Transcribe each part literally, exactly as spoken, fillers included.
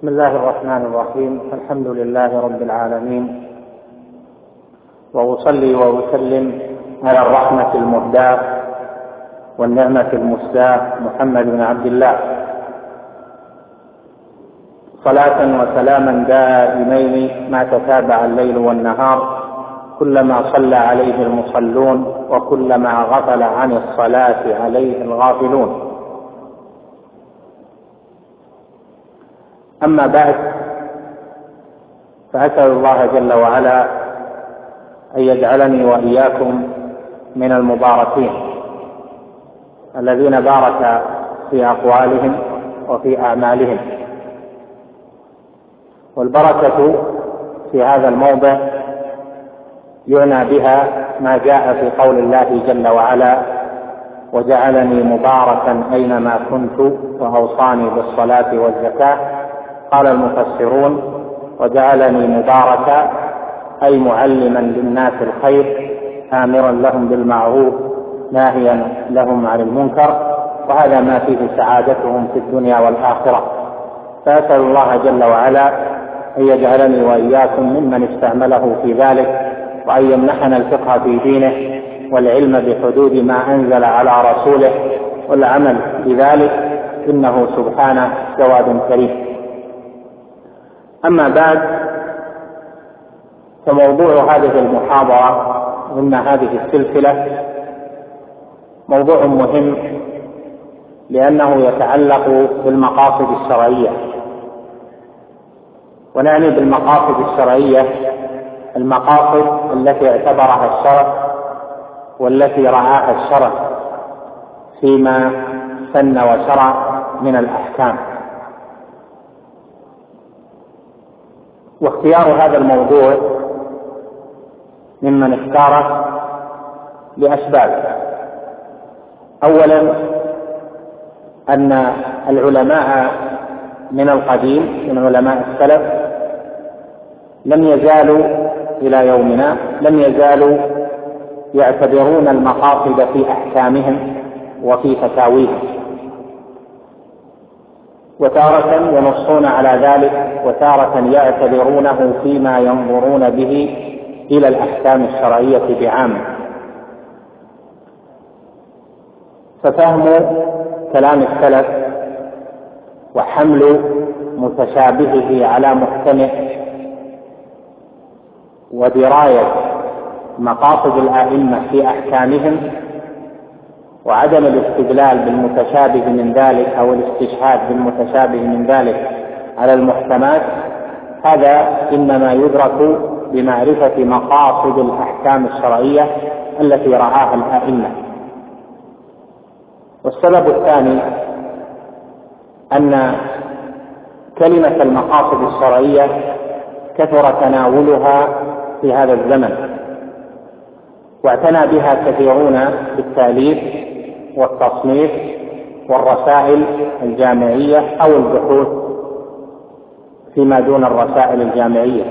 بسم الله الرحمن الرحيم. الحمد لله رب العالمين، وأصلي وأسلم على الرحمة المهداة والنعمة المسداة محمد بن عبد الله، صلاة وسلاما دائمين ما تتابع الليل والنهار، كلما صلى عليه المصلون وكلما غفل عن الصلاة عليه الغافلون. أما بعد، فأسأل الله جل وعلا أن يجعلني وإياكم من المباركين الذين بارك في أقوالهم وفي أعمالهم. والبركة في هذا الموضع يعنى بها ما جاء في قول الله جل وعلا: وجعلني مباركا أينما كنت وأوصاني بالصلاة والزكاة. قال المفسرون: وجعلني مباركا أي معلما للناس الخير، آمرا لهم بالمعروف ناهيا لهم عن المنكر، وهذا ما فيه سعادتهم في الدنيا والآخرة. فأسأل الله جل وعلا أن يجعلني وإياكم ممن استعمله في ذلك، وأن يمنحنا الفقه في دينه والعلم بحدود ما أنزل على رسوله والعمل بذلك، إنه سبحانه جواد كريم. أما بعد، فموضوع هذه المحاضرة ضمن هذه السلسلة موضوع مهم، لأنه يتعلق بالمقاصد الشرعية. ونعني بالمقاصد الشرعية المقاصد التي اعتبرها الشرع والتي رعاها الشرع فيما سن وشرع من الأحكام. واختيار هذا الموضوع ممن اختاره لأسباب. أولا، أن العلماء من القديم من علماء السلف لم يزالوا إلى يومنا لم يزالوا يعتبرون المقاصد في أحكامهم وفي فتاويهم، وتارة ينصون على ذلك، وتارة يعتبرونه فيما ينظرون به إلى الأحكام الشرعية بعامة. ففهم كلام السلف وحمل متشابهه على محكمه ودراية مقاصد الأئمة في أحكامهم وعدم الاستدلال بالمتشابه من ذلك أو الاستشهاد بالمتشابه من ذلك على المحكمات، هذا إنما يدرك بمعرفة مقاصد الأحكام الشرعية التي رعاها الأئمة. والسبب الثاني أن كلمة المقاصد الشرعية كثر تناولها في هذا الزمن، واعتنى بها كثيرون بالتأليف والتصنيف والرسائل الجامعية أو البحوث فيما دون الرسائل الجامعية.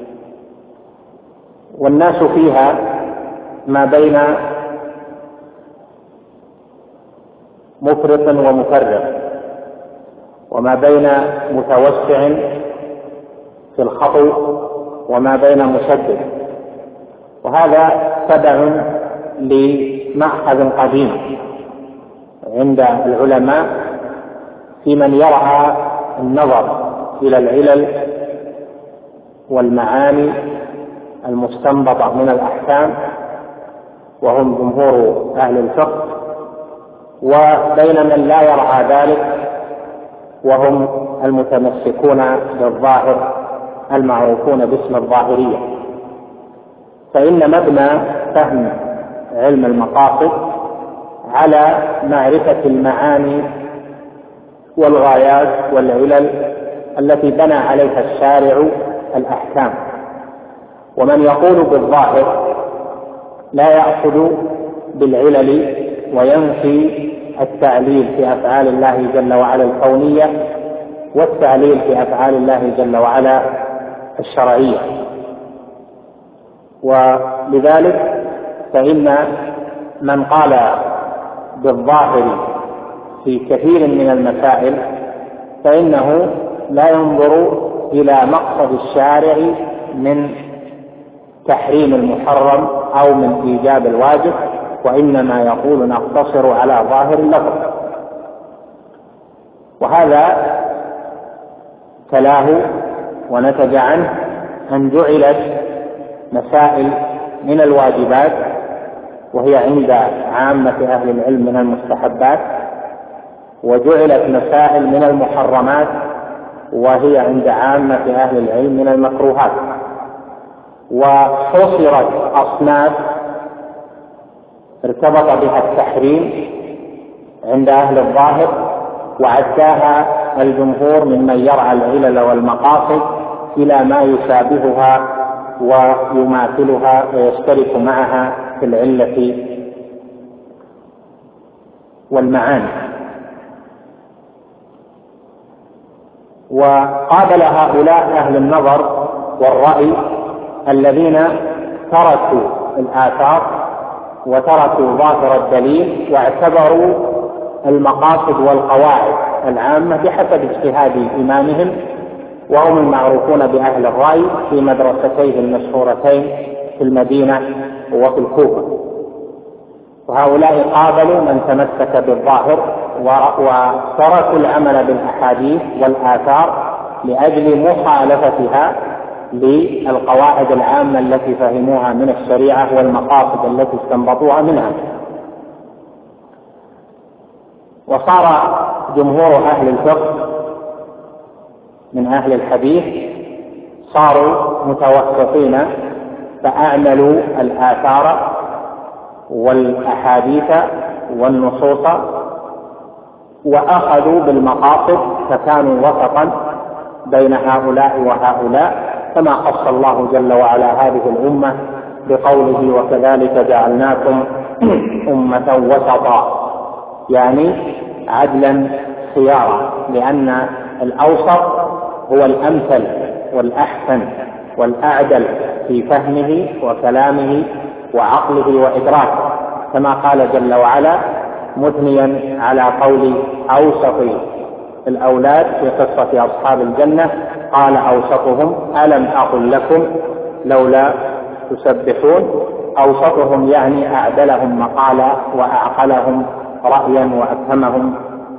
والناس فيها ما بين مفرط ومفرط، وما بين متوسع في الخطو وما بين مشدد، وهذا تبع لمأخذ قديم عند العلماء في من يرعى النظر إلى العلل والمعاني المستنبطة من الأحكام، وهم جمهور أهل الفقه، وبين من لا يرعى ذلك وهم المتمسكون بالظاهر المعروفون باسم الظاهرية. فإن مبنى فهم علم المقاصد على معرفة المعاني والغايات والعلل التي بنى عليها الشارع الأحكام. ومن يقول بالظاهر لا يأخذ بالعلل وينفي التعليل في أفعال الله جل وعلا الكونية والتعليل في أفعال الله جل وعلا الشرعية. ولذلك فإن من قال بالظاهر في كثير من المسائل فإنه لا ينظر إلى مقصد الشارع من تحريم المحرم أو من إيجاب الواجب، وإنما يقول نقتصر على ظاهر اللفظ. وهذا تلاه ونتج عنه أن جعلت مسائل من الواجبات وهي عند عامة أهل العلم من المستحبات، وجعلت مسائل من المحرمات وهي عند عامة أهل العلم من المكروهات، وحصرت أصناف ارتبط بها التحريم عند أهل الظاهر، وعداها الجمهور ممن يرعى العلل والمقاصد إلى ما يشابهها ويماثلها ويشترك معها في العلة والمعاني. وقابل هؤلاء أهل النظر والرأي الذين تركوا الآثار وتركوا ظاهر الدليل واعتبروا المقاصد والقواعد العامة بحسب اجتهاد إمامهم، وهم المعروفون بأهل الرأي في مدرستيه المشهورتين في المدينة وفي الكوفة. وهؤلاء قابلوا من تمسك بالظاهر وتركوا العمل بالأحاديث والآثار لأجل مخالفتها للقواعد العامة التي فهموها من الشريعة والمقاصد التي استنبطوها منها. وصار جمهور أهل الفقه من أهل الحديث صاروا متوسطين، فأعملوا الآثار والأحاديث والنصوص وأخذوا بالمقاصد، فكانوا وسطا بين هؤلاء وهؤلاء، كما خص الله جل وعلا هذه الأمة بقوله وكذلك جعلناكم أمة وسطا، يعني عدلا خيارا، لأن الأوسط هو الأمثل والأحسن والأعدل في فهمه وكلامه وعقله وإدراكه، كما قال جل وعلا مثنيا على قول أوسط الأولاد في قصة أصحاب الجنة، قال أوسطهم ألم أقل لكم لولا تسبحون. أوسطهم يعني أعدلهم مقالا وأعقلهم رأيا وأفهمهم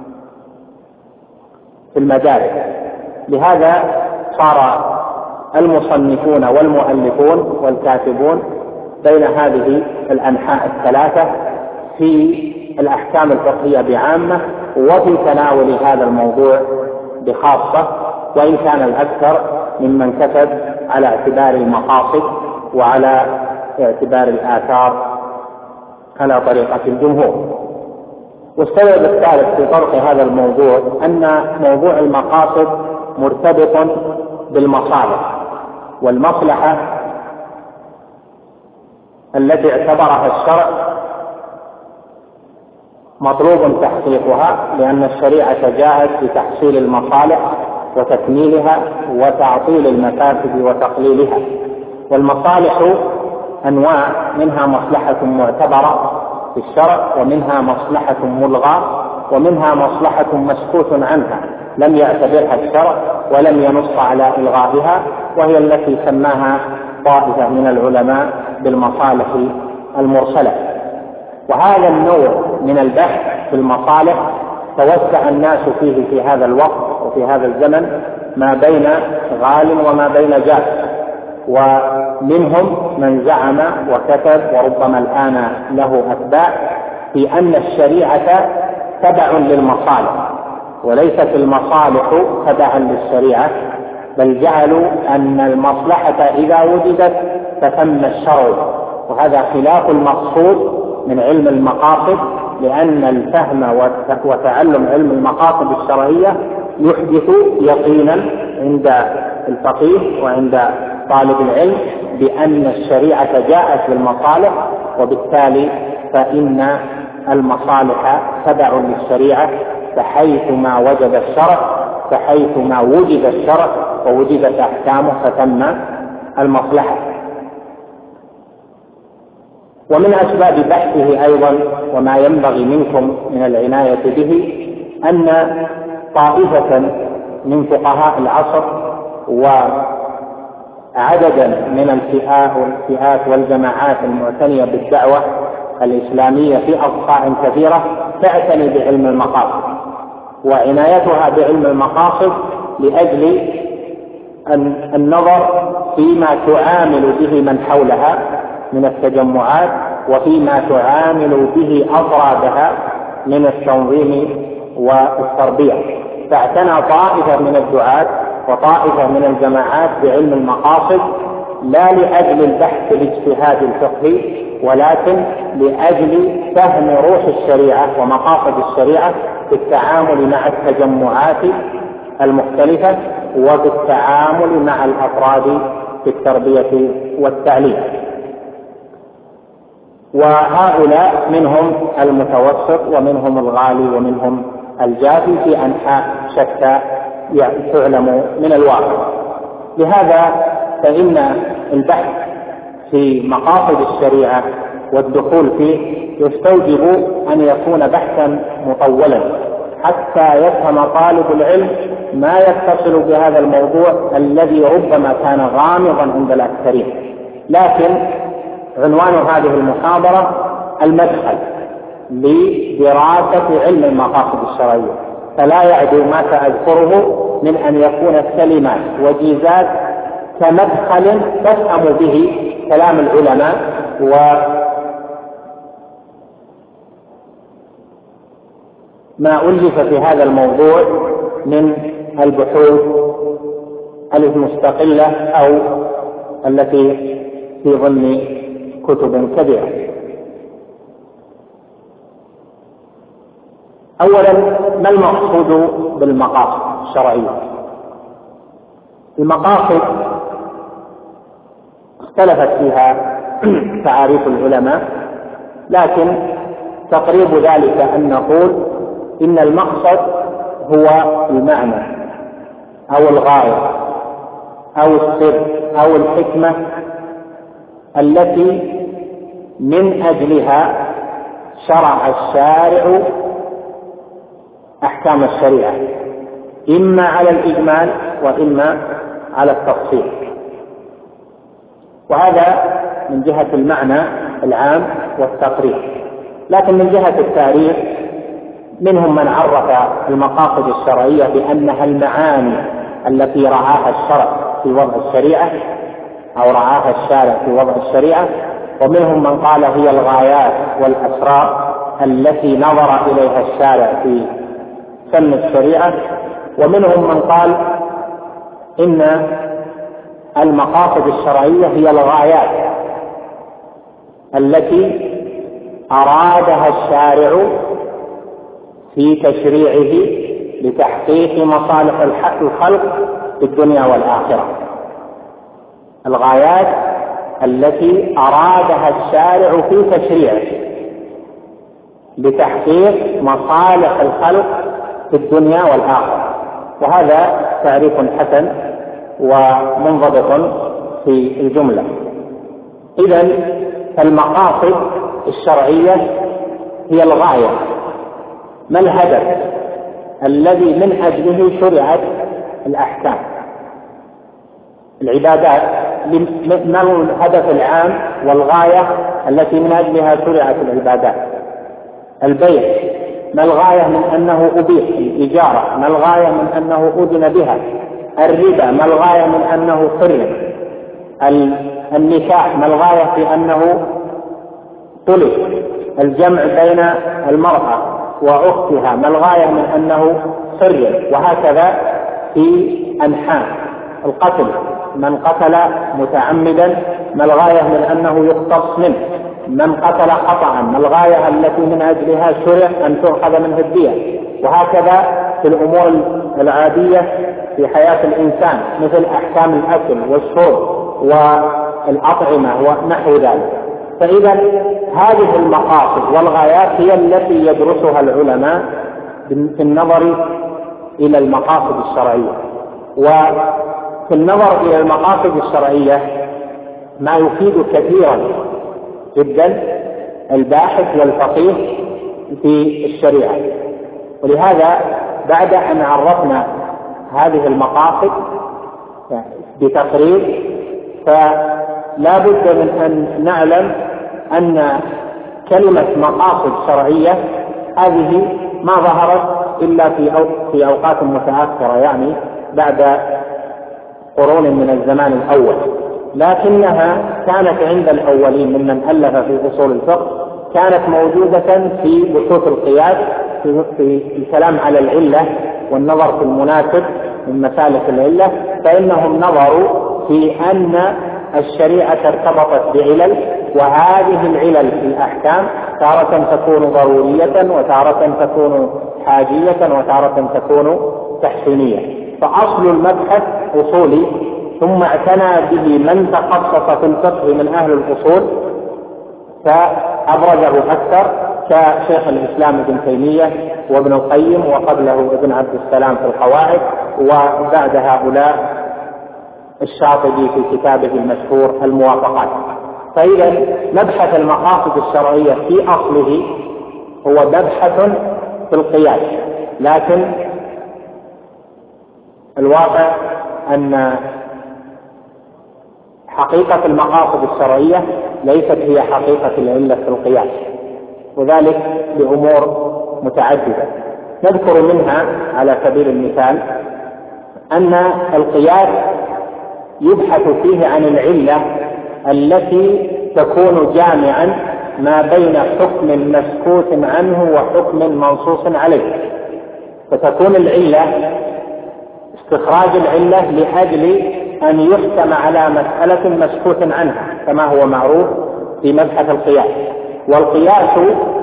في المدارس. لهذا صار المصنفون والمؤلفون والكاتبون بين هذه الأنحاء الثلاثة في الأحكام الفقهية بعامة، وفي تناول هذا الموضوع بخاصة، وإن كان الأكثر ممن كتب على اعتبار المقاصد وعلى اعتبار الآثار على طريقة الجمهور. والسبب الثالث في طرح هذا الموضوع أن موضوع المقاصد مرتبط بالمصالح، والمصلحة التي اعتبرها الشرع مطلوب تحقيقها، لأن الشريعة جاءت بتحصيل المصالح وتكميلها وتعطيل المفاسد وتقليلها. والمصالح أنواع، منها مصلحة معتبرة في الشرع، ومنها مصلحة ملغاة، ومنها مصلحة مسكوت عنها لم يعتبرها الشرع ولم ينص على إلغائها، وهي التي سماها طائفة من العلماء بالمصالح المرسلة. وهذا النوع من البحث في المصالح توسع الناس فيه في هذا الوقت وفي هذا الزمن ما بين غال وما بين جاف، ومنهم من زعم وكتب وربما الآن له أتباع في أن الشريعة تبع للمصالح وليست المصالح تبعا للشريعة، بل جعلوا أن المصلحة إذا وجدت فتم الشرع، وهذا خلاف المقصود من علم المقاصد، لأن الفهم وتعلم علم المقاصد الشرعية يحدث يقينا عند الفقيه وعند طالب العلم بأن الشريعة جاءت للمصالح، وبالتالي فإن المصالح تبع للشريعة، فحيثما وجد الشرع فحيثما وجد الشرع ووجدت أحكامه فتم المصلحة. ومن أسباب بحثه أيضا وما ينبغي منكم من العناية به أن طائفة من فقهاء العصر وعددا من الفئات والجماعات المعتنية بالدعوة الإسلامية في أصقاع كثيرة تعتني بعلم المقاصد، وعنايتها بعلم المقاصد لأجل النظر فيما تعامل به من حولها من التجمعات وفيما تعامل به أفرادها من التنظيم والتربية. فاعتنى طائفة من الدعاة وطائفة من الجماعات بعلم المقاصد لا لأجل البحث الاجتهاد الفقهي، ولكن لأجل فهم روح الشريعة ومقاصد الشريعة في التعامل مع التجمعات المختلفة وبالتعامل مع الأفراد في التربية والتعليم. وهؤلاء منهم المتوسط ومنهم الغالي ومنهم الجافي في أنحاء شتى تعلم من الواقع. لهذا فإن البحث في مقاصد الشريعة والدخول فيه يستوجب أن يكون بحثا مطولا حتى يفهم طالب العلم ما يتصل بهذا الموضوع الذي ربما كان غامضا عند الأكثرين. لكن عنوان هذه المحاضرة المدخل لدراسة علم المقاصد الشرعية، فلا يعدو ما سأذكره من أن يكون كلمات وجيزات كمدخل تفهم به كلام العلماء وما ألف في هذا الموضوع من البحوث المستقلة أو التي في ضمن كتب كبيرة. أولا، ما المقصود بالمقاصد الشرعية؟ المقاصد اختلفت فيها تعاريف العلماء، لكن تقريب ذلك أن نقول إن المقصد هو المعنى أو الغاية أو السر أو الحكمة التي من أجلها شرع الشارع أحكام الشريعة، إما على الإجمال وإما على التفصيل. وهذا من جهة المعنى العام والتقرير. لكن من جهة التاريخ منهم من عرف المقاصد الشرعية بأنها المعاني التي رعاها الشرع في وضع الشريعة أو رعاها الشارع في وضع الشريعة، ومنهم من قال هي الغايات والأسرار التي نظر إليها الشارع في سن الشريعة، ومنهم من قال إن المقاصد الشرعية هي الغايات التي أرادها الشارع في تشريعه لتحقيق مصالح الخلق في الدنيا والآخرة. الغايات التي أرادها الشارع في تشريعه لتحقيق مصالح الخلق في الدنيا والآخرة. وهذا تعريف حسن ومنضبط في الجملة. إذن المقاصد الشرعية هي الغاية، ما الهدف الذي من أجله شرعت الأحكام. العبادات ما هو الهدف العام والغاية التي من أجلها شرعت العبادات. البيع ما الغاية من أنه أبيح، الإجارة ما الغاية من أنه أذن بها، الربا ما الغاية من أنه حرم، النكاح ما الغاية في أنه طلب، الجمع بين المرأة وأختها ما الغاية من أنه حرم، وهكذا في أنحاء القتل من قتل متعمدا ما الغاية من أنه يقتص منه، من قتل خطأ ما الغاية التي من أجلها شرع أن تؤخذ منه الدية، وهكذا في الأمور العادية في حياة الإنسان مثل أحكام الأكل والشرب والأطعمة ونحو ذلك. فإذا هذه المقاصد والغايات هي التي يدرسها العلماء في النظر إلى المقاصد الشرعية. وفي النظر إلى المقاصد الشرعية ما يفيد كثيرا جدا الباحث والفقيه في الشريعة. ولهذا بعد أن عرفنا هذه المقاصد بتقرير، فلا بد من أن نعلم أن كلمة مقاصد شرعية هذه ما ظهرت إلا في في أوقات متأخرة، يعني بعد قرون من الزمان الأول، لكنها كانت عند الأولين ممن ألف في أصول الفقه، كانت موجودة في بحوث القياس في الكلام على العلة والنظر في المناسب من مسالك العلة، فإنهم نظروا في أن الشريعة ارتبطت بعلل، وهذه العلل في الأحكام تارة تكون ضرورية وتارة تكون حاجية وتارة تكون تحسينية. فأصل المبحث أصولي، ثم اعتنى به من تخصص في الفقه من أهل الأصول فأبرزه أكثر، كشيخ الإسلام ابن تيمية وابن القيم، وقبله ابن عبد السلام في القواعد، وبعد هؤلاء الشاطبي في كتابه المشهور الموافقات. فإذا مبحث المقاصد الشرعية في أصله هو مبحث في القياس، لكن الواقع أن حقيقة المقاصد الشرعية ليست هي حقيقة العلة في القياس، وذلك لأمور متعددة. نذكر منها على سبيل المثال أن القياس يبحث فيه عن العلة التي تكون جامعا ما بين حكم مسكوت عنه وحكم منصوص عليه، فتكون العلة استخراج العلة لأجل أن يحكم على مسألة مسكوت عنها كما هو معروف في مبحث القياس. والقياس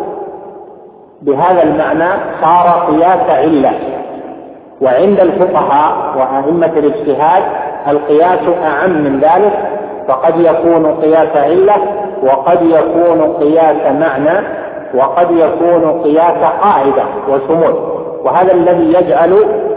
بهذا المعنى صار قياس علة، وعند الفقهاء وأئمة الاجتهاد القياس أعم من ذلك، فقد يكون قياس علة وقد يكون قياس معنى وقد يكون قياس قاعدة وشمول. وهذا الذي يجعل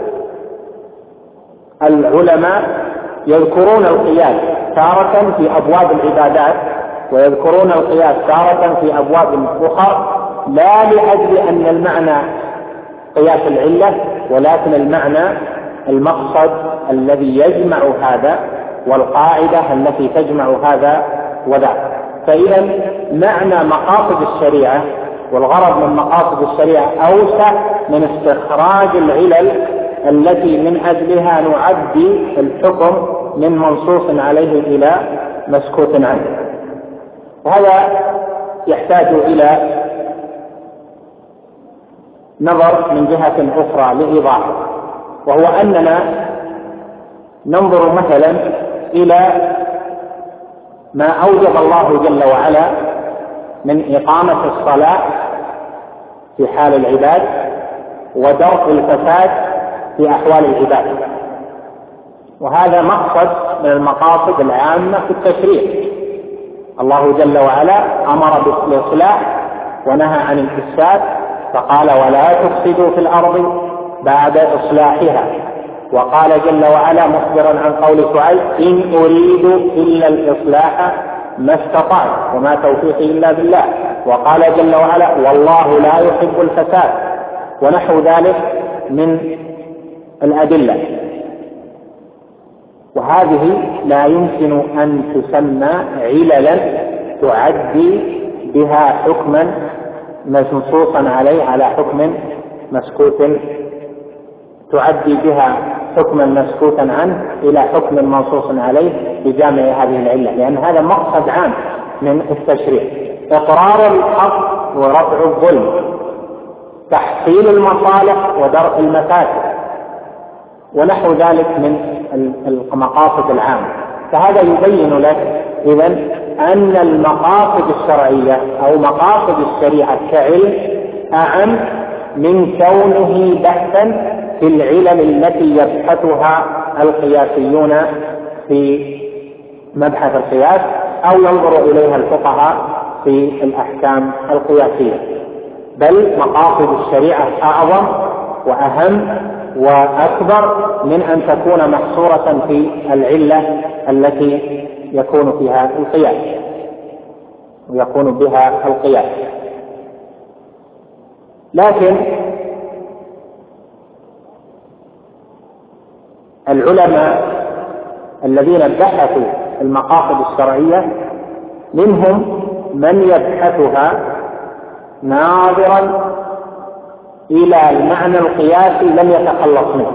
العلماء يذكرون القياس تارة في أبواب العبادات ويذكرون القياس تارة في أبواب أخرى، لا لأجل أن المعنى قياس العلة، ولكن المعنى المقصد الذي يجمع هذا والقاعدة التي تجمع هذا وذاك. فإذا معنى مقاصد الشريعة والغرض من مقاصد الشريعة أوسع من استخراج العلل التي من أجلها نعدي الحكم من منصوص عليه إلى مسكوت عنه. وهذا يحتاج إلى نظر من جهة أخرى لإيضاحه، وهو أننا ننظر مثلا إلى ما أوجب الله جل وعلا من إقامة الصلاة في حال العباد ودرء الفساد في أحوال العباد، وهذا مقصد من المقاصد العامة في التشريع. الله جل وعلا أمر بالإصلاح ونهى عن الإفساد، فقال ولا تفسدوا في الأرض بعد إصلاحها، وقال جل وعلا مخبرا عن قول شعيب إن أريد إلا الإصلاح ما استطعت وما توفيقي إلا بالله، وقال جل وعلا والله لا يحب الفساد، ونحو ذلك من الأدلة. وهذه لا يمكن أن تسمى عللا تعدي بها حكما منصوصا عليه على حكم مسكوت، تعدي بها حكما مسكوتا عنه إلى حكم منصوص عليه بجامع هذه العلة، لأن هذا مقصد عام من التشريع: إقرار الحق ورفع الظلم، تحصيل المصالح ودرء المفاسد، ونحو ذلك من المقاصد العامة. فهذا يبين لك إذن أن المقاصد الشرعية أو مقاصد الشريعة كعلم أعم من كونه بحثا في العلل التي يبحثها القياسيون في مبحث القياس أو ينظر إليها الفقهاء في الأحكام القياسية، بل مقاصد الشريعة أعظم وأهم وأكبر من أن تكون محصورة في العلة التي يكون فيها القياس ويكون بها القياس. لكن العلماء الذين بحثوا المقاصد الشرعية منهم من يبحثها ناظرا إلى المعنى القياسي لم يتخلص منه،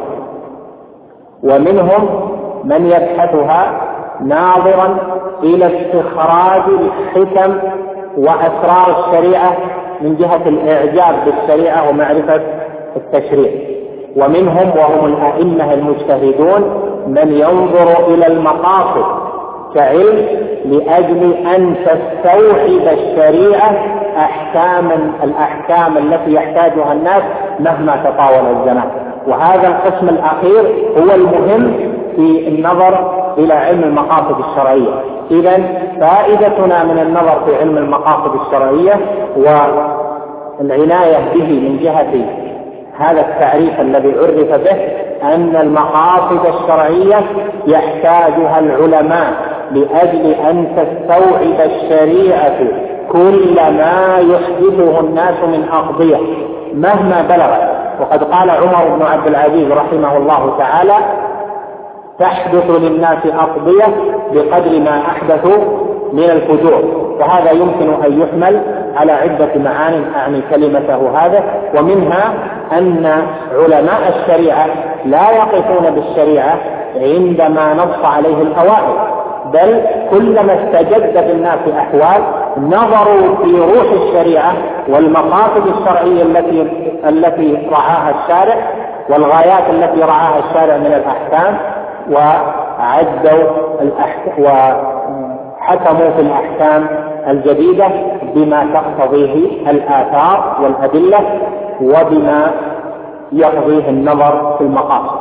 ومنهم من يبحثها ناظرا إلى استخراج الحكم وأسرار الشريعة من جهة الإعجاب بالشريعة ومعرفة التشريع، ومنهم وهم الأئمة المجتهدون من ينظر إلى المقاصد كعلم لأجل أن تستوعب الشريعة أحكام الأحكام التي يحتاجها الناس مهما تطاول الزمان. وهذا القسم الأخير هو المهم في النظر إلى علم المقاصد الشرعية. إذن فائدتنا من النظر في علم المقاصد الشرعية والعناية به من جهة هذا التعريف الذي عرف به أن المقاصد الشرعية يحتاجها العلماء لأجل أن تستوعب الشريعة كل ما يحدثه الناس من أقضية مهما بلغت. وقد قال عمر بن عبد العزيز رحمه الله تعالى: تحدث للناس أقضية بقدر ما أحدثوا من الفجور. وهذا يمكن أن يحمل على عدة معان أعني كلمته هذا، ومنها أن علماء الشريعة لا يقفون بالشريعة عندما نص عليه الأوائل، بل كلما استجد بالناس أحوال نظروا في روح الشريعة والمقاصد الشرعية التي التي رعاها الشارع والغايات التي رعاها الشارع من الأحكام، وعدوا الأحكام وحكموا في الأحكام الجديدة بما تقتضيه الآثار والأدلة وبما يقضيه النظر في المقاصد.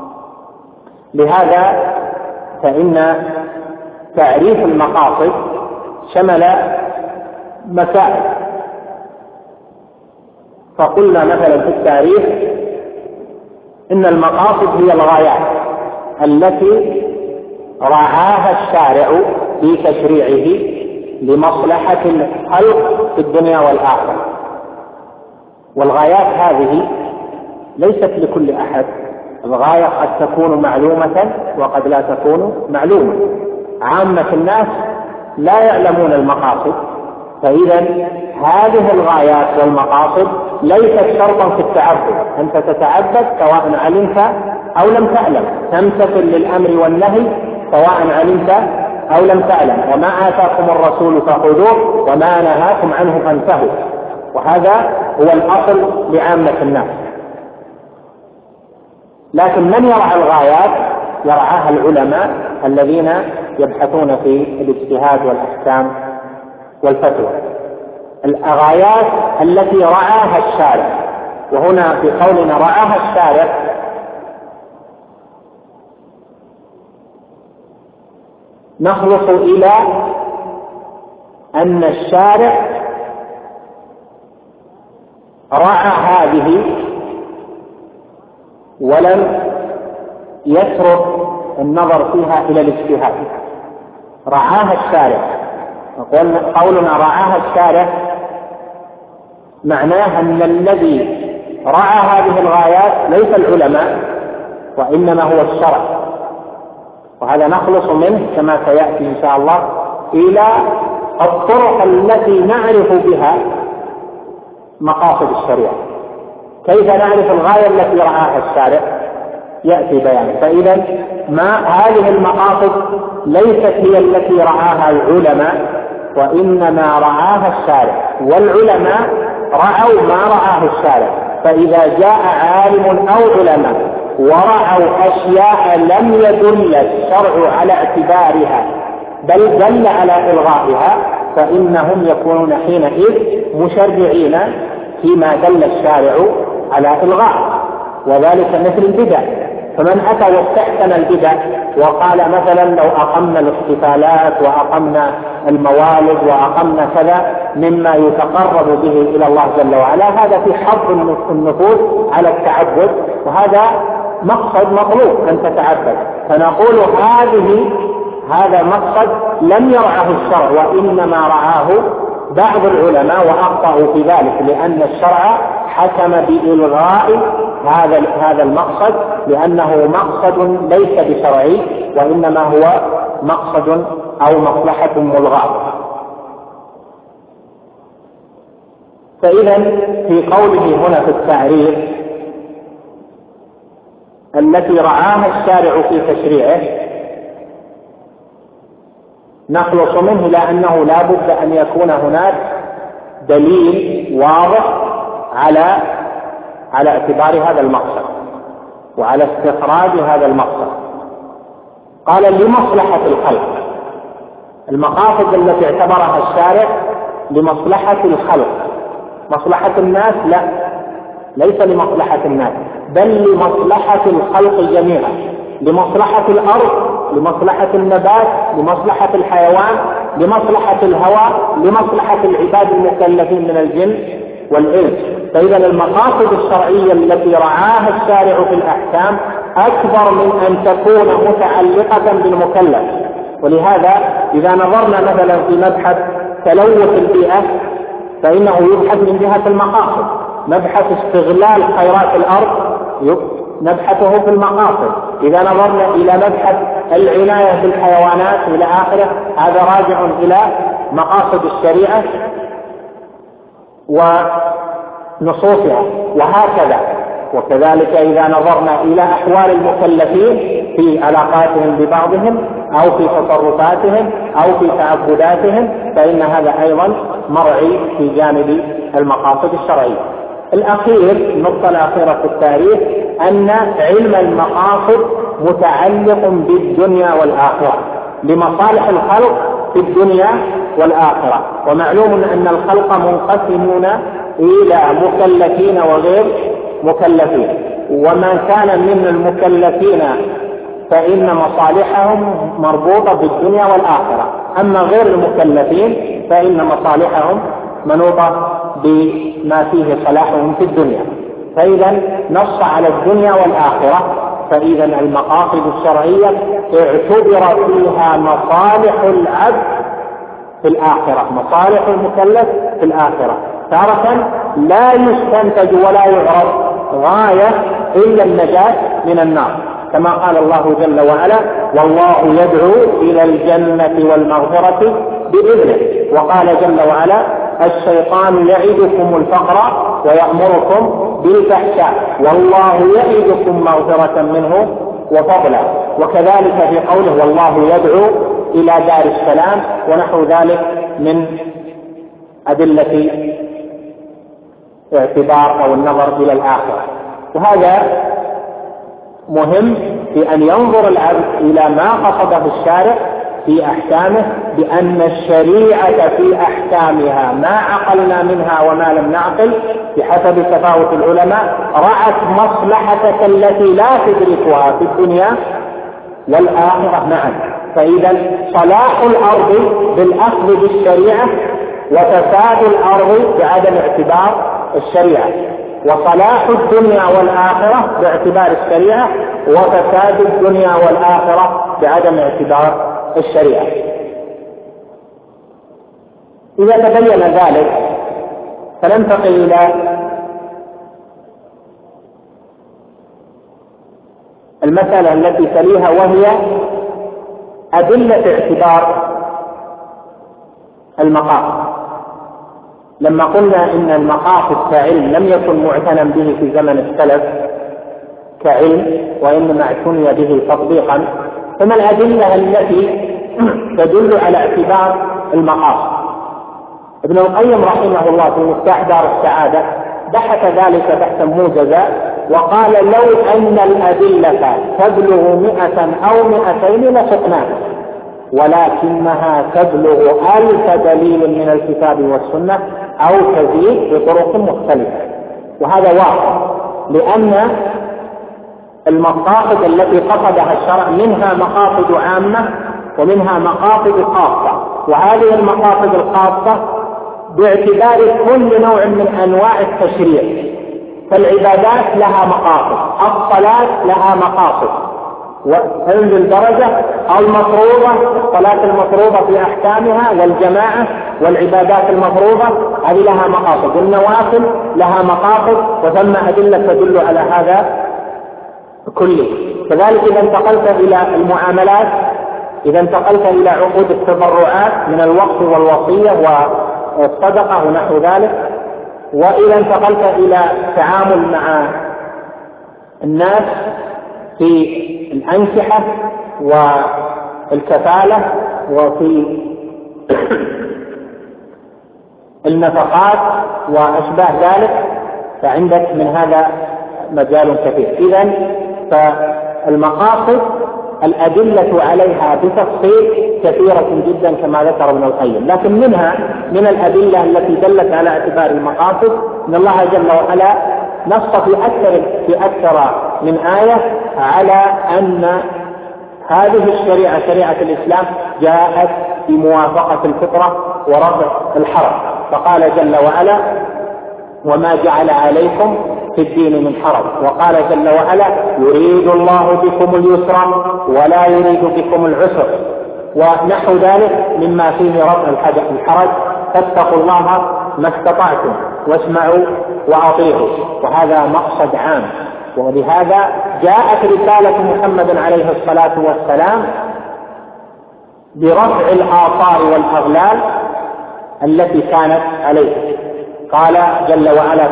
لهذا فإن تعريف المقاصد شمل مسائل، فقلنا مثلا في التعريف إن المقاصد هي الغايات التي رعاها الشارع في تشريعه لمصلحة الخلق في الدنيا والآخرة. والغايات هذه ليست لكل أحد، الغاية قد تكون معلومة وقد لا تكون معلومة. عامة الناس لا يعلمون المقاصد، فإذا هذه الغايات والمقاصد ليست شرطا في التعبد. أنت تتعبد سواء علمت أو لم تعلم، تمتثل للأمر والنهي سواء علمت أو لم تعلم، وما آتاكم الرسول فخذوه وما نهاكم عنه فانتهوا. وهذا هو الأصل لعامة الناس. لكن من يرعى الغايات يرعاها العلماء الذين يبحثون في الاجتهاد والأحكام والفتوى. الغايات التي رعاها الشارع، وهنا في قولنا رعاها الشارع نخلص إلى أن الشارع رعى هذه ولم يترك النظر فيها إلى الاجتهاد. رعاها الشارع، قولنا رعاها الشارع معناه أن الذي رعى هذه الغايات ليس العلماء وإنما هو الشرع، وهذا نخلص منه كما سيأتي إن شاء الله إلى الطرق التي نعرف بها مقاصد الشريعة. كيف نعرف الغاية التي رعاها الشارع يأتي بيان. فإذا ما هذه المقاصد ليست هي التي رعاها العلماء وإنما رعاها الشارع، والعلماء رعوا ما رعاه الشارع. فإذا جاء عالم أو علماء ورعوا أشياء لم يدل الشرع على اعتبارها بل دل على إلغائها، فإنهم يكونون حينئذ مشرعين فيما دل الشارع على إلغائه. وذلك مثل البدع، فمن أتى واستحسن البدع وقال مثلا لو أقمنا الاحتفالات وأقمنا الموالد وأقمنا كذا مما يتقرب به إلى الله جل وعلا، هذا في حظ النفوس على التعبد، وهذا مقصد مطلوب أن تتعبد. فنقول هذه هذا مقصد لم يرعه الشرع وإنما رعاه بعض العلماء وأخطأوا في ذلك، لأن الشرع حكم بإلغاء هذا هذا المقصد، لأنه مقصد ليس بشرعي وإنما هو مقصد أو مصلحة ملغاة. فإذا في قوله هنا في التعريف التي رعاها الشارع في تشريعه نخلص منه إلى أنه لا بد أن يكون هناك دليل واضح على على اعتبار هذا المقصد وعلى استخراج هذا المقصد. قال لمصلحة الخلق، المقاصد التي اعتبرها الشارع لمصلحة الخلق، مصلحة الناس لا، ليس لمصلحة الناس بل لمصلحة الخلق جميعا، لمصلحة الأرض، لمصلحة النبات، لمصلحة الحيوان، لمصلحة الهواء، لمصلحة العباد المكلفين من الجن والإنس. فإذا المقاصد الشرعية التي رعاها الشارع في الأحكام أكبر من أن تكون متعلقة بالمكلف. ولهذا إذا نظرنا مثلا في مبحث تلوث البيئة فإنه يبحث من جهة المقاصد، مبحث استغلال خيرات الأرض نبحثه في المقاصد، إذا نظرنا إلى مبحث العناية بالحيوانات إلى آخره هذا راجع إلى مقاصد الشريعة ونصوصها، وهكذا. وكذلك إذا نظرنا إلى أحوال المكلفين في علاقاتهم ببعضهم أو في تصرفاتهم أو في تعبداتهم فإن هذا أيضا مرعي في جانب المقاصد الشرعية. الأخير، النقطة الأخيرة في التاريخ، أن علم المقاصد متعلق بالدنيا والآخرة، لمصالح الخلق في الدنيا والآخرة. ومعلوم أن الخلق منقسمون إلى مكلفين وغير مكلفين، ومن كان من المكلفين فإن مصالحهم مربوطة بالدنيا والآخرة، أما غير المكلفين فإن مصالحهم منوطة بما فيه صلاحهم في الدنيا. فإذا نص على الدنيا والآخرة، فإذا المقاصد الشرعية اعتبر فيها مصالح العبد في الآخرة، مصالح المكلف في الآخرة. تارة لا يستنتج ولا يعرف غاية إلا النجاة من النار، كما قال الله جل وعلا: والله يدعو إلى الجنة والمغفرة بإذنه. وقال جل وعلا: الشيطان يعدكم الفقر ويأمركم بالفحشاء والله يعدكم مغفرة منه وفضلا. وكذلك في قوله: والله يدعو إلى دار السلام، ونحو ذلك من أدلة اعتبار أو النظر إلى الآخرة. وهذا مهم في أن ينظر العبد إلى ما قصده الشارع في أحكامه، بأن الشريعة في أحكامها ما عقلنا منها وما لم نعقل بحسب تفاوت العلماء رعت مصلحتك التي لا تدركها في الدنيا والآخرة معا. فإذا صلاح الأرض بالأخذ بالشريعة وفساد الأرض بعدم اعتبار الشريعة، وصلاح الدنيا والآخرة باعتبار الشريعة وفساد الدنيا والآخرة بعدم اعتبار الشريعة. إذا تبين ذلك فننتقل إلى المسألة التي تليها، وهي أدلة اعتبار المقاصد. لما قلنا إن المقاصد كعلم لم يكن معتنى به في زمن السلف كعلم، وإنما اعتني به تطبيقا، فما الأدلة التي تدل على اعتبار المقاصد؟ ابن القيم رحمه الله في مفتاح دار السعادة بحث ذلك بحثا موجزا، وقال: لو أن الأدلة تبلغ مئة أو مئتين لسقناها، ولكنها تبلغ ألف دليل من الكتاب والسنة أو تزيد بطرق مختلفة. وهذا واقع، لأن المقاصد التي قصدها الشرع منها مقاصد عامة ومنها مقاصد خاصة، وهذه المقاصد الخاصة باعتبار كل نوع من أنواع التشريع. فالعبادات لها مقاصد، الصلاة لها مقاصد، وتنزل درجة، أو المفروضة الصلاة المفروضة في أحكامها والجماعة والعبادات المفروضة هذه لها مقاصد، والنوافل لها مقاصد، وثم أدلة تدل على هذا كله. كذلك إذا انتقلت إلى المعاملات، إذا انتقلت إلى عقود التبرعات من الوقف والوصية والصدقة ونحو ذلك، وإذا انتقلت إلى التعامل مع الناس في الأنكحة والكفالة وفي النفقات وأشباه ذلك، فعندك من هذا مجال كثير. إذن فالمقاصد الأدلة عليها بتفصيل كثيرة جدا كما ذكر ابن القيم، لكن منها من الأدلة التي دلت على اعتبار المقاصد أن الله جل وعلا نص في أكثر في أكثر من آية على أن هذه الشريعة شريعة الإسلام جاءت بموافقة الفطرة ورفع الحرج، فقال جل وعلا: وما جعل عليكم في الدين من حرج، وقال جل وعلا: يريد الله بكم اليسر ولا يريد بكم العسر، ونحو ذلك مما فيه رفع الحرج، فاتقوا الله ما استطعتم واسمعوا وأطيعوا. وهذا مقصد عام، ولهذا جاءت رسالة محمد عليه الصلاة والسلام برفع الآثار والأغلال التي كانت عليه. قال جل وعلا: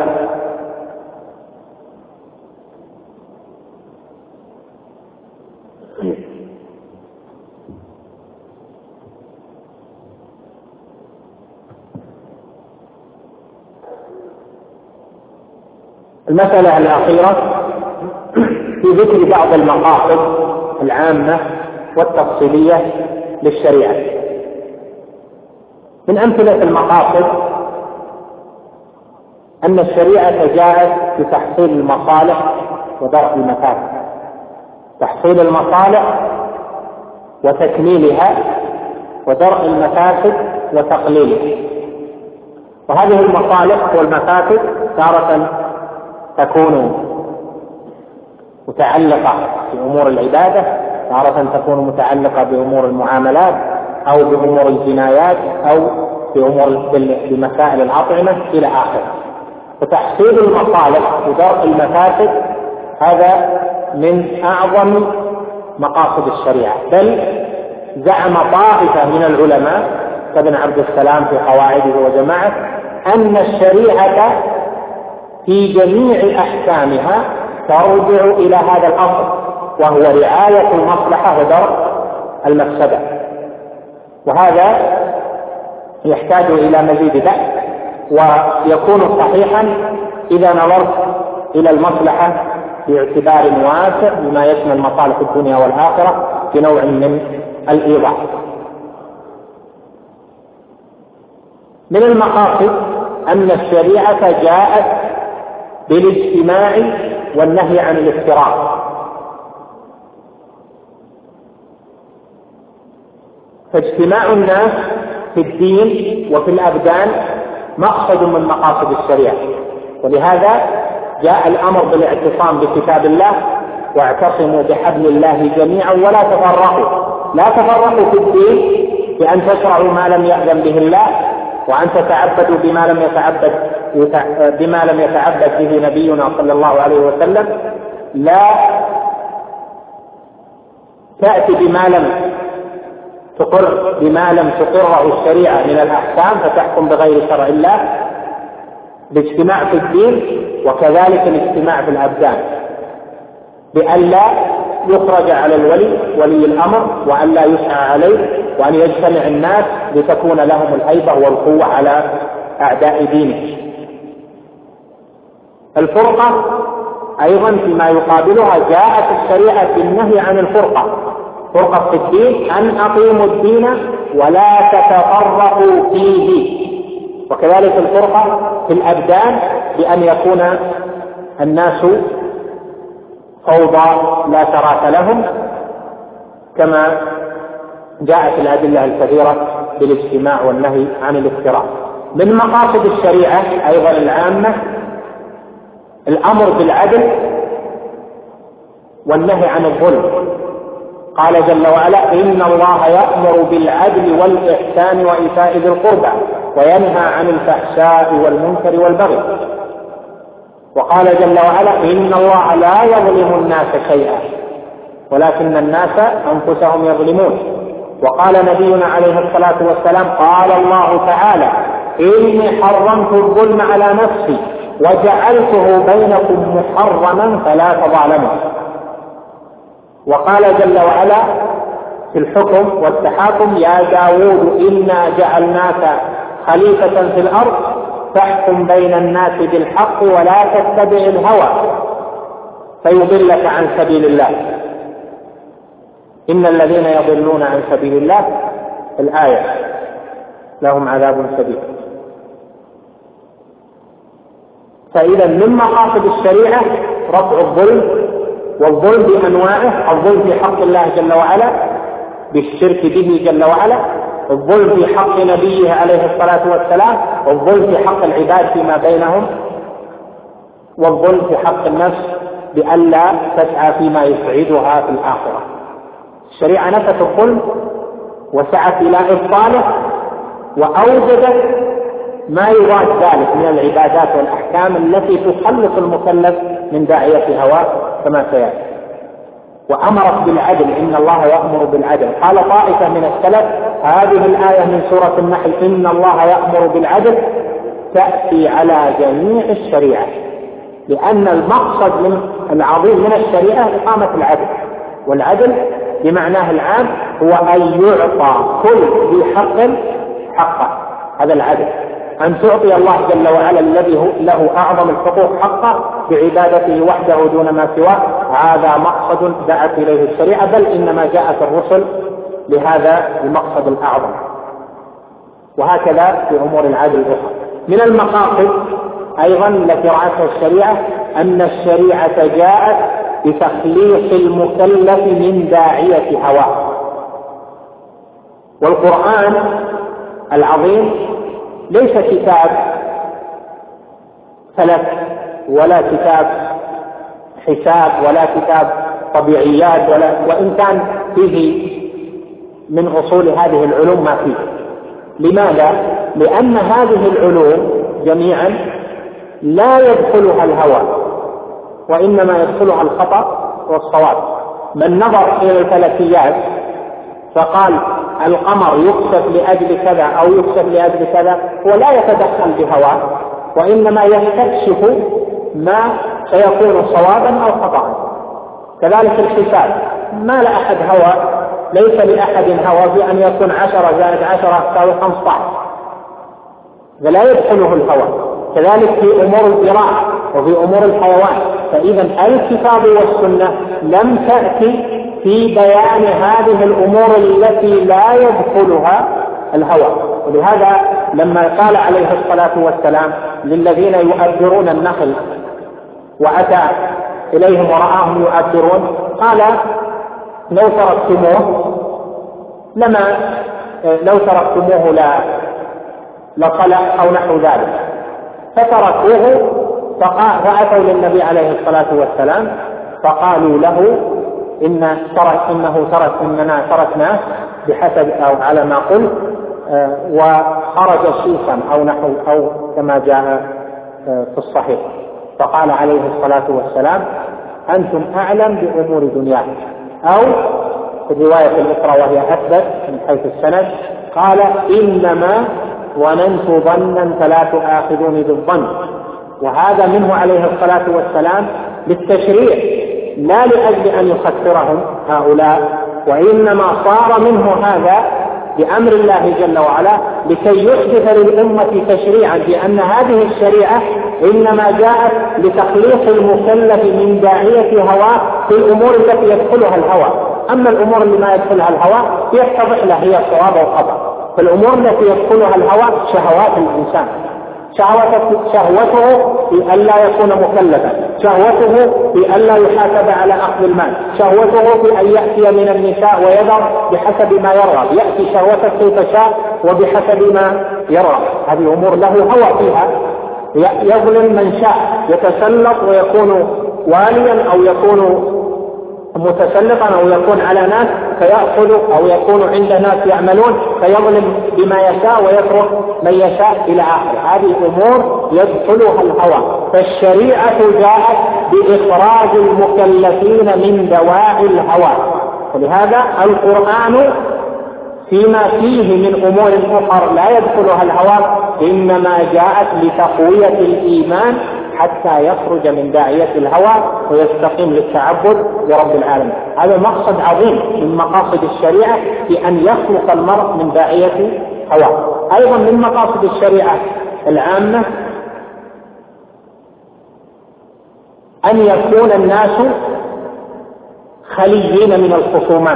المسألة الأخيرة في ذكر بعض المقاصد العامة والتفصيلية للشريعة. من أمثلة المقاصد أن الشريعة جاءت بتحصيل المصالح ودرء المفاسد، تحصيل المصالح وتكميلها، ودرء المفاسد وتقليلها. وهذه المصالح والمفاسد تارة تكون متعلقة بأمور العبادة، تارة تكون متعلقة بأمور المعاملات أو بأمور الجنايات أو بأمور بمسائل الأطعمة إلى آخره. وتحصيل المصالح ودرء المفاسد هذا من أعظم مقاصد الشريعة، بل زعم طائفة من العلماء كابن عبد السلام في قواعده وجماعة أن الشريعة في جميع أحكامها ترجع إلى هذا الأصل، وهو رعاية المصلحة ودرء المفسدة. وهذا يحتاج إلى مزيد بحث، ويكون صحيحا إذا نظرت إلى المصلحة باعتبار واسع بما يشمل مصالح الدنيا والآخرة بنوع من الإيضاح. من المقاصد أن الشريعة جاءت بالاجتماع والنهي عن الافتراق، فاجتماع الناس في الدين وفي الأبدان مقصد من مقاصد الشريعة. ولهذا جاء الأمر بالاعتصام بكتاب الله: واعتصموا بحبل الله جميعا ولا تفرقوا. لا تفرقوا في الدين بأن تشرعوا ما لم يأذن به الله، وأن تتعبدوا بما لم يتعبد بما لم يتعبد به نبينا صلى الله عليه وسلم. لا تأتي بما لم تقر بما لم تقره الشريعة من الأحكام فتحكم بغير شرع الله. الاجتماع في الدين وكذلك الاجتماع في الأبدان، بألا يخرج على الولي ولي الأمر، وأن لا يسعى عليه، وأن يجتمع الناس لتكون لهم الهيبة والقوة على أعداء دينه. الفرقة أيضا فيما يقابلها جاءت الشريعة بالنهي عن الفرقة، فرقة في الدين أن أقيموا الدين ولا تتفرقوا فيه. وكذلك الفرقة في الأبدان بأن يكون الناس فوضى لا تراث لهم، كما جاءت الأدلة الكثيرة بالاجتماع والنهي عن الافتراق. من مقاصد الشريعة أيضا العامة الأمر بالعدل والنهي عن الظلم، قال جل وعلا: إن الله يأمر بالعدل والإحسان وإيتاء ذي القربى وينهى عن الفحشاء والمنكر والبغي. وقال جل وعلا: إن الله لا يظلم الناس شيئا ولكن الناس أنفسهم يظلمون. وقال نبينا عليه الصلاة والسلام: قال الله تعالى: إني حرمت الظلم على نفسي وجعلته بينكم محرما فلا تظالموا. وقال جل وعلا في الحكم والتحاكم: يا داود إنا جعلناك خليفة في الأرض فاحكم بين الناس بالحق ولا تتبع الهوى فيضلك عن سبيل الله إن الذين يضلون عن سبيل الله الآية لهم عذاب شديد. فإذا من مقاصد الشريعة رفع الظلم، والظلم بأنواعه: الظلم في حق الله جل وعلا بالشرك به جل وعلا، الظلم في حق نبيه عليه الصلاة والسلام، والظلم في حق العباد فيما بينهم، والظلم في حق النفس بألا تسعى فيما يسعدها في الآخرة. الشريعة نفت الظلم وسعت إلى إبطاله وأوجدت ما يراد ذلك من العبادات والأحكام التي تخلص المكلف من داعية هواه كما سيأتي. وأمرت بالعدل: إن الله يأمر بالعدل. قال طائفة من السلف: هذه الآية من سورة النحل إن الله يأمر بالعدل تأتي على جميع الشريعة، لأن المقصد من العظيم من الشريعة إقامة العدل، والعدل بمعناه العام هو أن يعطى كل ذي حق حقه. هذا العدل، أن تعطي الله جل وعلا الذي له أعظم الحقوق حقه بعبادته وحده دون ما سواه. هذا مقصد دعت إليه الشريعة، بل إنما جاءت الرسل لهذا المقصد الأعظم. وهكذا في أمور العدل الأخرى. من المقاصد أيضا التي رعتها الشريعة أن الشريعة جاءت بتخليص المكلف من داعية هواه. والقرآن العظيم ليس كتاب فلك ولا كتاب حساب ولا كتاب طبيعيات، ولا وإن كان فيه من أصول هذه العلوم ما فيه. لماذا؟ لأن هذه العلوم جميعا لا يدخلها الهوى وإنما يدخلها الخطأ والصواب. من نظر إلى الفلكيات فقال القمر يكشف لأجل كذا أو يكشف لأجل كذا، هو لا يتدخل بهواه وإنما يستكشف ما سيكون صوابا أو خطأ. كذلك الحساب، ما لأحد هوى، ليس لأحد هوى بأن يكون عشرة زائد عشرة تساوي خمسة عشر، فلا يدخله الهوى. كذلك في أمور الزراعة وفي أمور الحيوان. فإذا الكتاب والسنة لم تأتي في بيان هذه الأمور التي لا يدخلها الهوى. ولهذا لما قال عليه الصلاة والسلام للذين يؤبرون النخل وأتى إليهم ورآهم يؤبرون، قال لو تركتموه لما لو تركتموه لا لصلح أو نحو ذلك، فتركوه فأتوا للنبي عليه الصلاة والسلام فقالوا له إن ترك إنه ترك إننا تركناه بحسب أو على ما قلت وخرج شيخا أو نحو أو كما جاء في الصحيح. فقال عليه الصلاة والسلام أنتم أعلم بأمور دنياكم، أو في الرواية الأخرى وهي أثبت من حيث السند قال إنما ظننت ظنا فلا تؤاخذوني بالظن. وهذا منه عليه الصلاة والسلام للتشريع لا لأجل أن يخسرهم هؤلاء، وإنما صار منه هذا بأمر الله جل وعلا لكي يحدث للأمة تشريعا بأن هذه الشريعة إنما جاءت لتخليص المكلف من داعية هواه في الأمور التي يدخلها الهوى. أما الأمور اللي ما يدخلها الهوى يتضح له هي صواب وخطأ. فالأمور التي يدخلها الهوى شهوات الإنسان، شهوته في ألا يكون مكلفا، شهوته في ألا يحاسب على أخذ المال، شهوته في أن يأتي من النساء ويذر بحسب ما يرغب، يأتي شهوته كيف شاء وبحسب ما يرغب. هذه أمور له هوى فيها، يظلم من شاء، يتسلط ويكون واليا أو يكون متسلطا أو يكون على ناس فيأخذ، أو يكون عند ناس يعملون فيظلم بما يشاء ويترك من يشاء إلى آخره. هذه أمور يدخلها الهوى. فالشريعة جاءت بإخراج المكلفين من دواعي الهوى. ولهذا القرآن فيما فيه من أمور أخرى لا يدخلها الهوى إنما جاءت لتقوية الإيمان حتى يخرج من داعية الهوى ويستقيم للتعبد لرب العالمين. هذا مقصد عظيم من مقاصد الشريعة، بأن يخلق المرء من داعية هوى. أيضا من مقاصد الشريعة العامة أن يكون الناس خليين من الخصومات.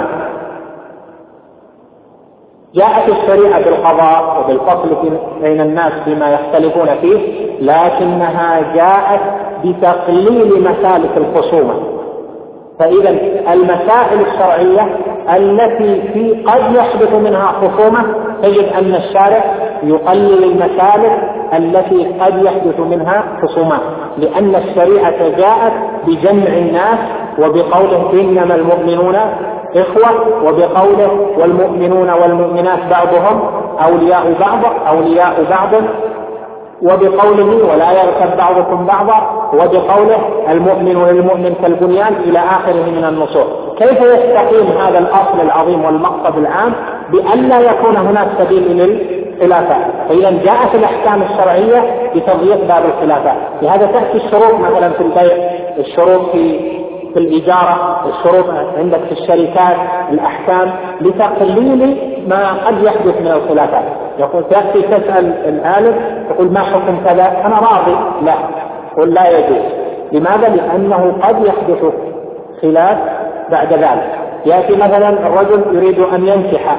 جاءت الشريعة بالقضاء وبالفصل بين الناس فيما يختلفون فيه، لكنها جاءت بتقليل مسالك الخصومة. فإذا المسائل الشرعية التي في قد يحدث منها خصومة تجد أن الشارع يقلل المسالك التي قد يحدث منها خصومات، لأن الشريعة جاءت بجمع الناس، وبقوله إنما المؤمنون إخوة، وبقوله والمؤمنون والمؤمنات بعضهم أولياء بعض أولياء بعض، وبقوله ولا يركب بعضكم بعضا، وبقوله المؤمن للمؤمن كالبنيان إلى آخره من النصوص. كيف يستقيم هذا الأصل العظيم والمقصد العام بأن لا يكون هناك سبيل للخلافات؟ فإذا جاءت الأحكام الشرعية بتضييق باب الخلافات. لهذا تأتي الشروط مثلا في البيع، الشروط في في الإجارة، الشروط عندك في الشركات، الأحكام لتقليل ما قد يحدث من الخلافات. يقول تأتي تسأل الآلف تقول ما حكم كذا، أنا راضي، لا، قل لا يجوز. لماذا؟ لأنه قد يحدث خلاف بعد ذلك. يأتي مثلا الرجل يريد أن ينكح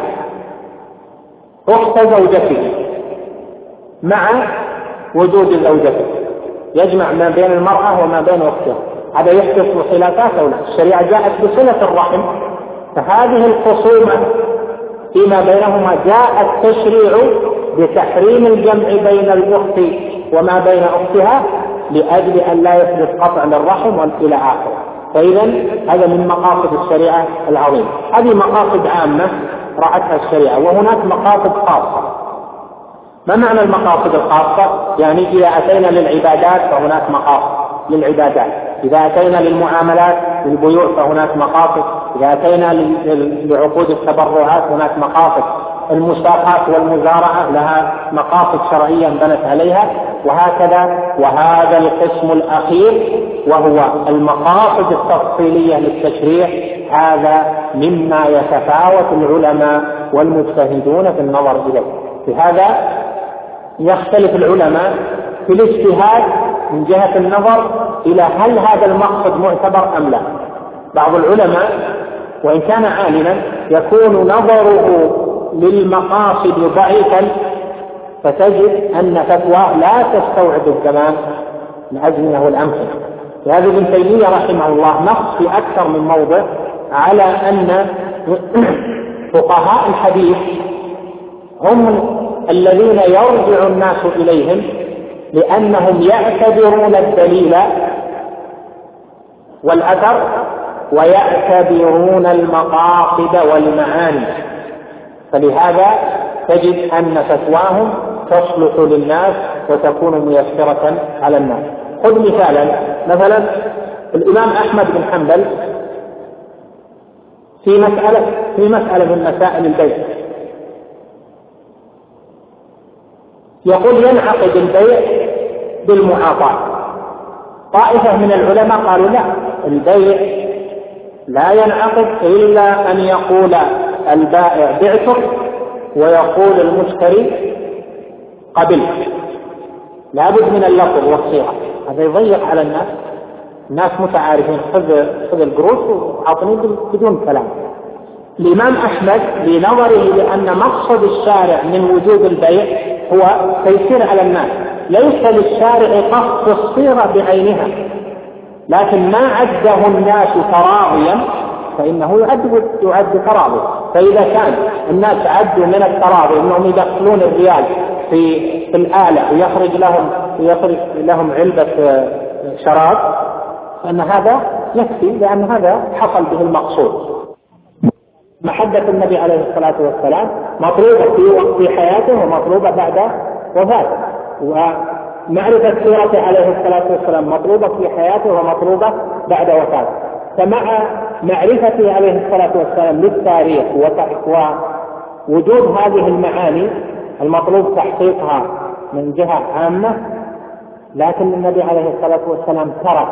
أخت زوجته مع وجود زوجته، يجمع ما بين المرأة وما بين أختها، هذا يحدث خلافات أو لا؟ الشريعة جاءت بصلة الرحم، فهذه الخصومة فيما بينهما جاء التشريع بتحريم الجمع بين الأخت وما بين أختها لأجل أن لا يحدث قطع للرحم إلى آخره. فإذا هذا من مقاصد الشريعة العظيمة. هذه مقاصد عامة رعتها الشريعة، وهناك مقاصد خاصة. ما معنى المقاصد الخاصة؟ يعني إذا أتينا للعبادات فهناك مقاصد للعبادات، إذا أتينا للمعاملات للبيوع فهناك مقاصد، إذا أتينا لعقود التبرعات هناك مقاصد، المساقات والمزارعة لها مقاصد شرعية بنت عليها، وهكذا. وهذا القسم الأخير وهو المقاصد التفصيلية للتشريع، هذا مما يتفاوت العلماء والمجتهدون في النظر إليه. بهذا يختلف العلماء في الاجتهاد من جهة النظر إلى هل هذا المقصد معتبر أم لا. بعض العلماء وإن كان عالما يكون نظره للمقاصد ضعيفا، فتجد أن فتوى لا تستوعب الكلام الأزمنة والأمثلة. لهذا ابن تيمية رحمه الله نص في أكثر من موضع على أن فقهاء الحديث هم الذين يرجع الناس إليهم، لأنهم يعتبرون الدليل والأثر ويعتبرون المقاصد والمعاني، فلهذا تجد أن فتواهم تصلح للناس وتكون ميسرة على الناس. خذ مثالا، مثلا الإمام أحمد بن حنبل في مسألة في مسألة من مسائل البيع يقول ينعقد البيع بالمعاطاة. طائفة من العلماء قالوا لا، البيع لا ينعقد إلا أن يقول البائع بعتك ويقول المشتري قبلت، لابد من اللفظ والصيغة. هذا يضيق على الناس، الناس متعارفين، خذ خذ القروش وعطني بدون كلام. الإمام أحمد لنظره لأن مقصد الشارع من وجود البيع هو تيسير على الناس، ليس للشارع قصد الصيغة بعينها، لكن ما عده الناس تراضيا فإنه يعد يعد تراضي. فإذا كان الناس عدوا من التراضي أنهم يدخلون الريال في في الآلة ويخرج لهم ويخرج لهم علبة شراب، فإن هذا يكفي، لأن هذا حصل به المقصود. محبة النبي عليه الصلاة والسلام مطلوبة في في حياته ومطلوبة بعد وفاته، ومعرفة سيرته عليه الصلاة والسلام مطلوبة في حياته ومطلوبة بعد وفاته. فمع معرفته عليه الصلاة والسلام للتاريخ ووجود هذه المعاني المطلوب تحقيقها من جهة عامة، لكن النبي عليه الصلاة والسلام ترك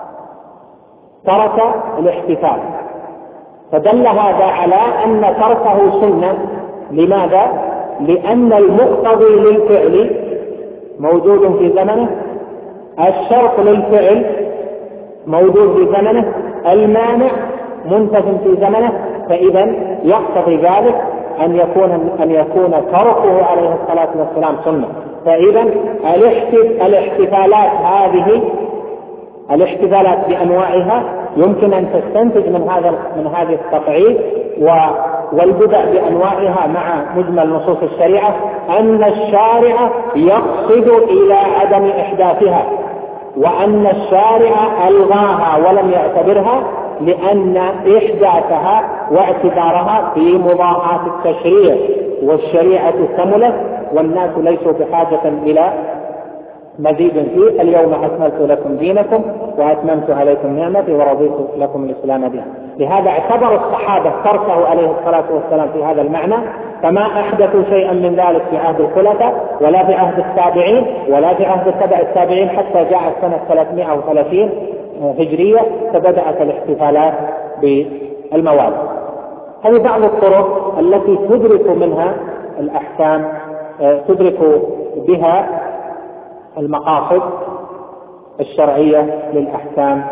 ترك الاحتفال، فدل هذا على أن تركه سنة. لماذا؟ لأن المقتضي للفعل موجود في زمنه، الشرط للفعل موجود في زمنه، المانع منتج في زمنه، فإذا يقتضي ذلك أن يكون أن يكون تركه عليه الصلاة والسلام سنة. فإذا الاحتفالات هذه الاحتفالات بأنواعها يمكن أن تستنتج من هذا من هذه التقعيد والبدع بأنواعها مع مجمل نصوص الشريعة أن الشارع يقصد إلى عدم إحداثها، وأن الشارع ألغاها ولم يعتبرها، لأن إحداثها واعتبارها في مضاعات التشريع، والشريعة كملت والناس ليسوا بحاجة إلى مزيد فيه. اليوم أكملت لكم دينكم وأتممت عليكم نعمتي ورضيت لكم الإسلام دينا. لهذا اعتبر الصحابة تركه عليه الصلاة والسلام في هذا المعنى، فما أحدثوا شيئا من ذلك في عهد الخلفاء ولا في عهد التابعين ولا في عهد تبع التابعين، حتى جاءت سنة ثلاثمائة وثلاثين هجرية فبدأت الاحتفالات بالمواد. هذه بعض الطرق التي تدرك منها الأحكام، تدرك بها المقاصد الشرعية للأحكام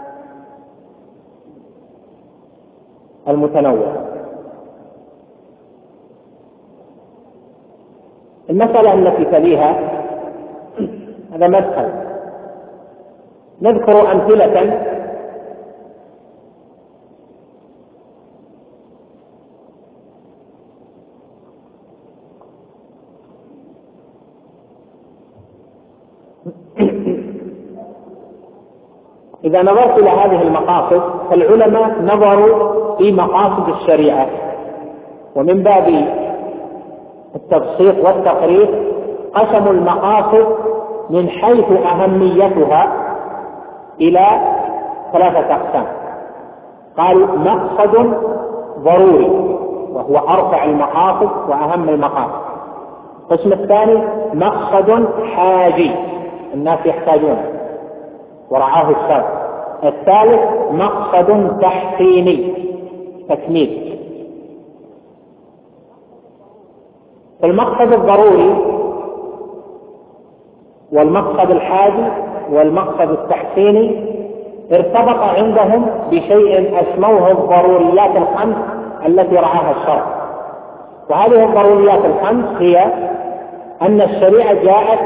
المتنوعة. المسألة التي تليها هذا مدخل، نذكر أمثلة إذا نظرت إلى هذه المقاصد فالعلماء نظروا في مقاصد الشريعة، ومن باب التبسيط والتقريب قسموا المقاصد من حيث أهميتها إلى ثلاثة أقسام. قالوا مقصد ضروري وهو أرفع المقاصد وأهم المقاصد. القسم الثاني مقصد حاجي الناس يحتاجونه ورعاه الشرع. الثالث مقصد تحسيني تكميل. المقصد الضروري والمقصد الحاجي والمقصد التحسيني ارتبط عندهم بشيء اسموه الضروريات الخمس التي رعاها الشرع. وهذه الضروريات الخمس هي أن الشريعة جاءت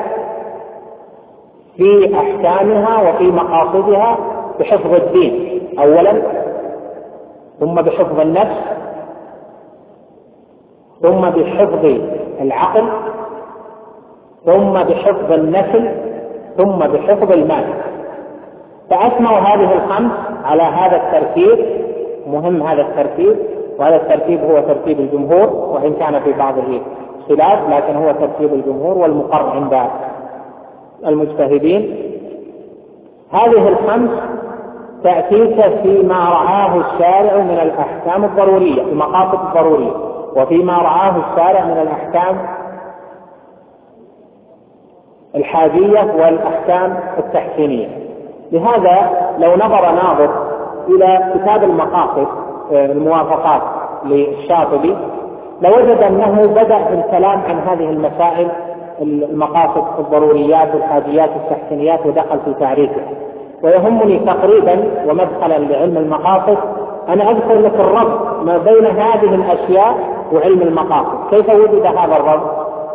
في أحكامها وفي مقاصدها بحفظ الدين أولا، ثم بحفظ النفس، ثم بحفظ العقل، ثم بحفظ النسل، ثم بحفظ المال. فأسموا هذه الخمس على هذا الترتيب. مهم هذا الترتيب، وهذا الترتيب هو ترتيب الجمهور، وإن كان في بعضه خلاف لكن هو ترتيب الجمهور والمقر عند المجتهدين. هذه الخمس تأتيك فيما رعاه الشارع من الأحكام الضرورية، المقاصد الضرورية، وفيما رعاه الشارع من الأحكام الحاجية والأحكام التحسينية. لهذا لو نظر ناظر إلى كتاب المقاصد الموافقات للشاطبي لوجد أنه بدأ في الكلام عن هذه المسائل المقاصد الضروريات والحاجيات والتحسينيات ودخل في تعريفها. ويهمني تقريبا ومدخلا لعلم المقاصد أن أذكر لك الربط ما بين هذه الأشياء وعلم المقاصد. كيف وجد هذا الربط؟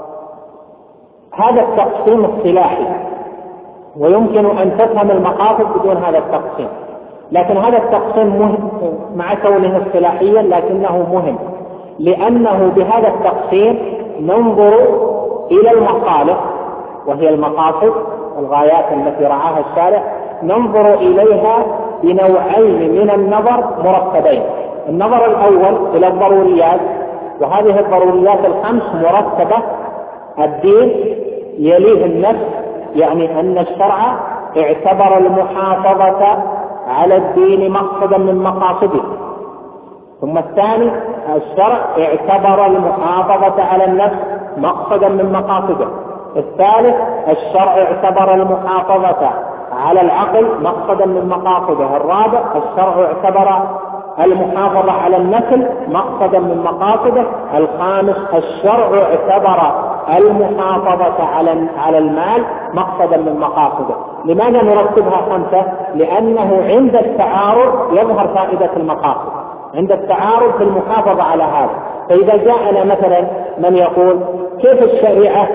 هذا التقسيم الصلاحي، ويمكن أن تفهم المقاصد بدون هذا التقسيم، لكن هذا التقسيم مهم مع كونه اصطلاحيا لكنه مهم، لأنه بهذا التقسيم ننظر إلى المصالح وهي المقاصد والغايات التي رعاها الشارع، ننظر إليها بنوعين من النظر مرتبين. النظر الأول إلى الضروريات، وهذه الضروريات الخمس مرتبة: الدين، يليه النفس، يعني أن الشرع اعتبر المحافظة على الدين مقصدا من مقاصده. ثم الثاني: الشرع اعتبر المحافظة على النفس مقصدا من مقاصده. الثالث: الشرع اعتبر المحافظة على العقل مقصدا من مقاصده. الرابع: الشرع اعتبر المحافظة على النسل مقصدا من مقاصده. الخامس: الشرع اعتبر المحافظة على على المال مقصدا من مقاصده. لماذا نرتبها خمسة؟ لأنه عند التعارض يظهر فائدة المقاصد، عند التعارض في المحافظة على هذا. فإذا جاءنا مثلا من يقول: كيف الشريعة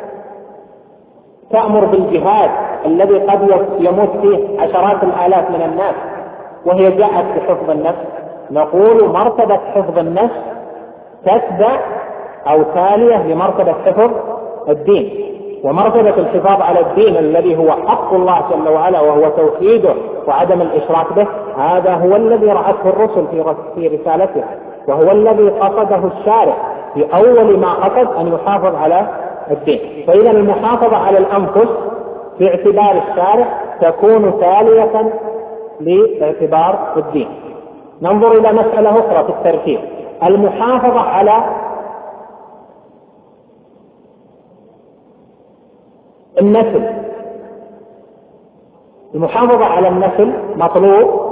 تأمر بالجهاد الذي قد يموت فيه عشرات الآلاف من الناس وهي جاءت بحفظ النفس؟ نقول: مرتبة حفظ النفس تتبع أو تالية لمرتبة حفظ الدين، ومرتبة الحفاظ على الدين الذي هو حق الله جل وعلا وهو توحيده وعدم الإشراك به، هذا هو الذي رأته الرسل في رسالتها، وهو الذي قصده الشارع في أول ما قصد أن يحافظ على الدين. فإذا المحافظة على الأنفس في اعتبار الشارع تكون تالية لاعتبار الدين. ننظر إلى مسألة أخرى في الترتيب: المحافظة على النسل. المحافظة على النسل مطلوب،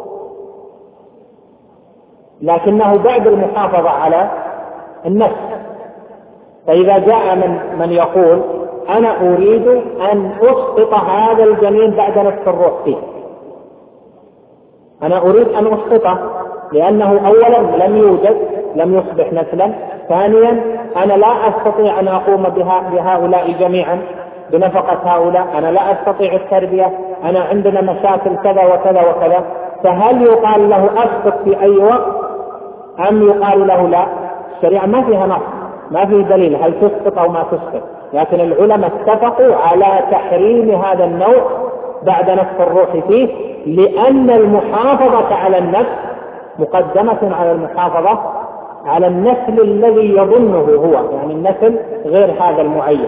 لكنه بعد المحافظة على النفس. فإذا جاء من, من يقول: أنا أريد أن أسقط هذا الجنين بعد نفس الروح فيه، أنا أريد أن أسقطه لأنه أولا لم يوجد، لم يصبح نسلا. ثانيا أنا لا أستطيع أن أقوم بها بهؤلاء جميعا بنفقة هؤلاء، أنا لا أستطيع التربية، أنا عندنا مشاكل كذا وكذا وكذا. فهل يقال له أسقط في أي وقت أم يقال له لا؟ الشريعة ما فيها نص، ما فيه دليل هل تسقط أو ما تسقط، لكن العلماء اتفقوا على تحريم هذا النوع بعد نفس الروح فيه، لأن المحافظة على النفس مقدمة على المحافظة على النسل الذي يظنه هو، يعني النسل غير هذا المعين.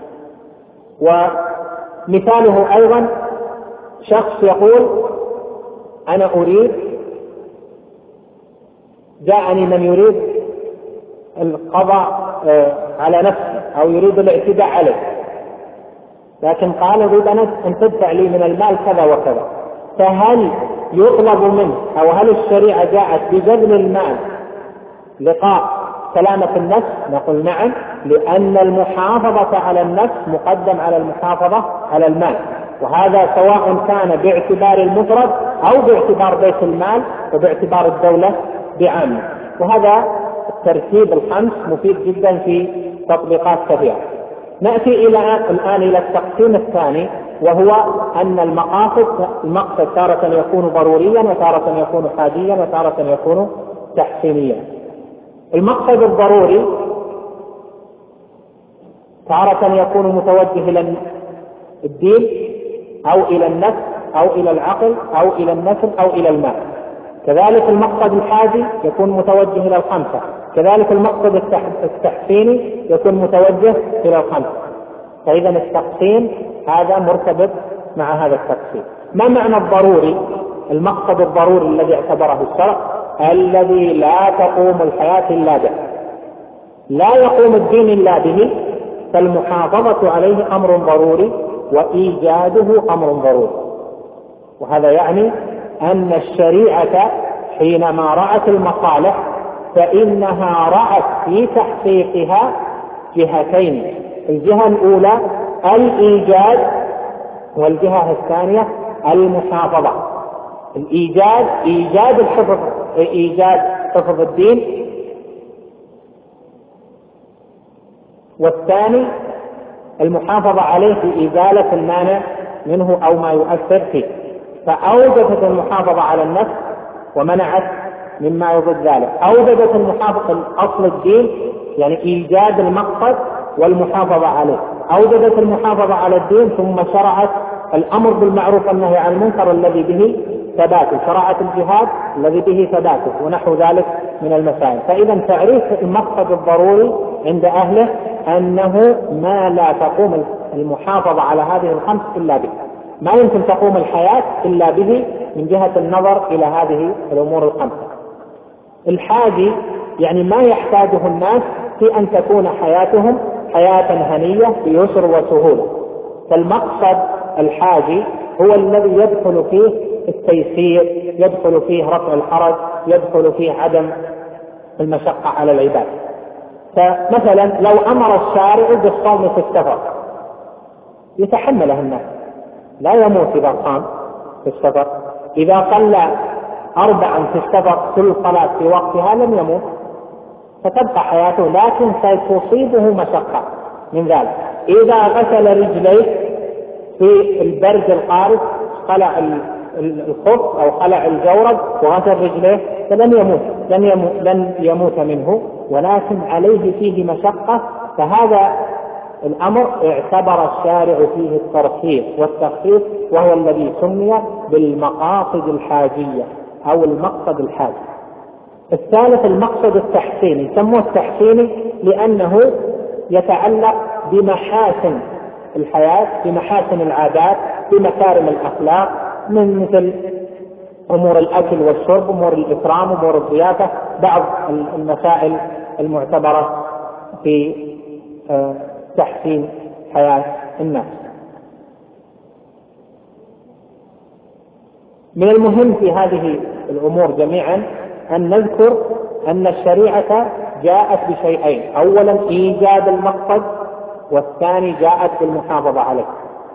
ومثاله أيضا شخص يقول: أنا أريد، جاءني من يريد القضاء على نفسه أو يريد الاعتداء عليه، لكن قال: أريد أن تدفع لي من المال كذا وكذا. فهل يطلب منه أو هل الشريعة جاءت ببذل المال لقاء سلامة النفس؟ نقول نعم، لأن المحافظة على النفس مقدم على المحافظة على المال، وهذا سواء كان باعتبار المفرد أو باعتبار بيت المال وباعتبار الدولة بعامة. وهذا الترتيب الخمس مفيد جدا في تطبيقات كثيرة. نأتي إلى الآن إلى التقسيم الثاني، وهو أن المقاصد المقصد تارة يكون ضروريا وتارة يكون حاجيا وتارة يكون تحسينيا. المقصد الضروري تارة يكون متوجه إلى الدين أو إلى النفس أو إلى العقل أو إلى النسل أو إلى المال. كذلك المقصد الحاجي يكون متوجه إلى الخمسة، كذلك المقصد التحسيني يكون متوجه إلى الخمسة. فإذا التقسيم هذا مرتبط مع هذا التقسيم. ما معنى الضروري؟ المقصد الضروري الذي اعتبره الشرع الذي لا تقوم الحياة إلا به، لا يقوم الدين إلا به، فالمحافظة عليه أمر ضروري وإيجاده أمر ضروري. وهذا يعني أن الشريعة حينما رأت المصالح فإنها رأت في تحقيقها جهتين: الجهة الأولى الإيجاد، والجهة الثانية المحافظة. الإيجاد إيجاد الحفظ، إيجاد حفظ الدين، والثاني المحافظة عليه في إزالة المانع منه أو ما يؤثر فيه. فأوجدت المحافظة على النفس ومنعت مما يضد ذلك. أوجدت المحافظة أصل الدين يعني إيجاد المقصد والمحافظة عليه، أوجدت المحافظة على الدين ثم شرعت الأمر بالمعروف والنهي عن المنكر الذي به ثبات شرعة الجهاد الذي به ثباته ونحو ذلك من المسائل. فإذا تعريف المقصد الضروري عند أهله أنه ما لا تقوم المحافظة على هذه الخمس إلا به، ما يمكن تقوم الحياة إلا به من جهة النظر إلى هذه الأمور الخمسة. الحاجي يعني ما يحتاجه الناس في أن تكون حياتهم حياة هنية بيسر وسهولة. فالمقصد الحاجي هو الذي يدخل فيه التيسير، يدخل فيه رفع الحرج، يدخل فيه عدم المشقة على العباد. فمثلا لو أمر الشارع بالصوم في السفر يتحمله الناس، لا يموت إذا صام في السفر. إذا صلى أربعا في السفر كل صلاة في وقتها لم يموت، فتبقى حياته، لكن ستصيبه مشقة من ذلك. إذا غسل رجليه في البرد القارس، خلع الخف أو خلع الجورب وغسل رجليه فلن يموت لن يموت, لن يموت منه، ولكن عليه فيه مشقة. فهذا الأمر اعتبر الشارع فيه الترخيص والتخفيف، وهو الذي سمي بالمقاصد الحاجية أو المقصد الحاجي. الثالث المقصد التحسيني، يسموه التحسيني لأنه يتعلق بمحاسن الحياة، بمحاسن العادات، بمكارم الأخلاق، من مثل أمور الأكل والشرب، أمور الإكرام، أمور الضيافة، بعض المسائل المعتبرة في تحسين حياة الناس. من المهم في هذه الأمور جميعا أن نذكر أن الشريعة جاءت بشيئين: أولا إيجاد المقصد، والثاني جاءت بالمحافظة عليه.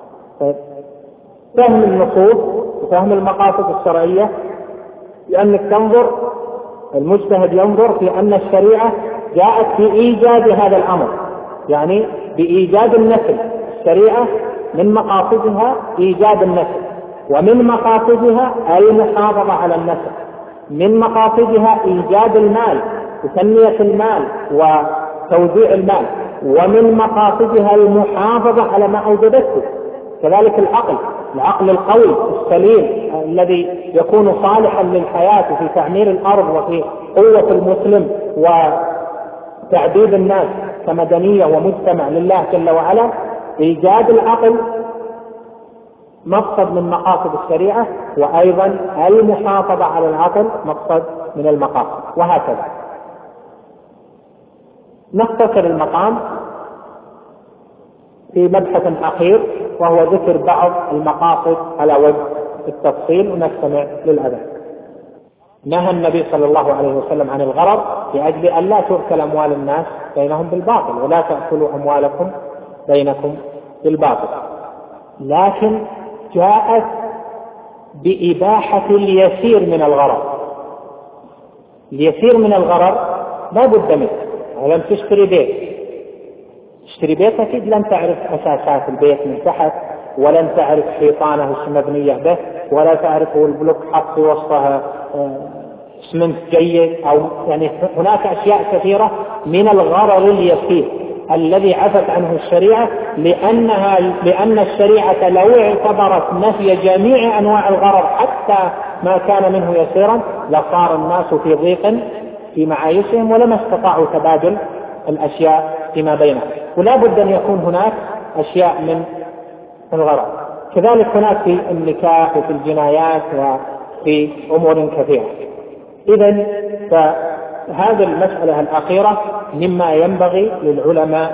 فهم النصوص وفهم المقاصد الشرعية، لأنك تنظر، المجتهد ينظر في أن الشريعة جاءت في إيجاد هذا الأمر، يعني بإيجاد النسل. الشريعة من مقاصدها إيجاد النسل، ومن مقاصدها المحافظة على النسل، من مقاصدها إيجاد المال وتنمية المال وتوزيع المال، ومن مقاصدها المحافظة على ما أوجدته. كذلك العقل العقل القوي السليم الذي يكون صالحا للحياة في تعمير الأرض وفي قوة المسلم وتعديد الناس كمدنية ومجتمع لله جل وعلا. إيجاد العقل مقصد من مقاصد الشريعة، وأيضا المحافظة على العقل مقصد من المقاصد، وهكذا. نختصر المقام في مبحث أخير، وهو ذكر بعض المقاصد على وجه التفصيل، ونستمع للأذان. نهى النبي صلى الله عليه وسلم عن الغرض لأجل أن لا تؤكل أموال الناس بينهم بالباطل، ولا تأكلوا أموالكم بينكم بالباطل، لكن جاءت بإباحة اليسير من الغرض. اليسير من الغرض لا بد منه. لم تشتري بيت، تشتري بيت أكيد لن تعرف أساسات البيت من تحت، ولن تعرف حيطانه مبنية به، ولا تعرف البلوك حط في وسطها اسمنت جيد، أو يعني هناك أشياء كثيرة من الغرر اليسير الذي عفت عنه الشريعة، لأنها لأن الشريعة لو اعتبرت نفي جميع أنواع الغرر حتى ما كان منه يسيرا لصار الناس في ضيق في معايشهم، ولما استطاعوا تبادل الأشياء فيما بينهم. ولا بد أن يكون هناك أشياء من الغرر. كذلك هناك في النكاح وفي الجنايات وفي أمور كثيرة. إذن فهذه المسألة الأخيرة مما ينبغي للعلماء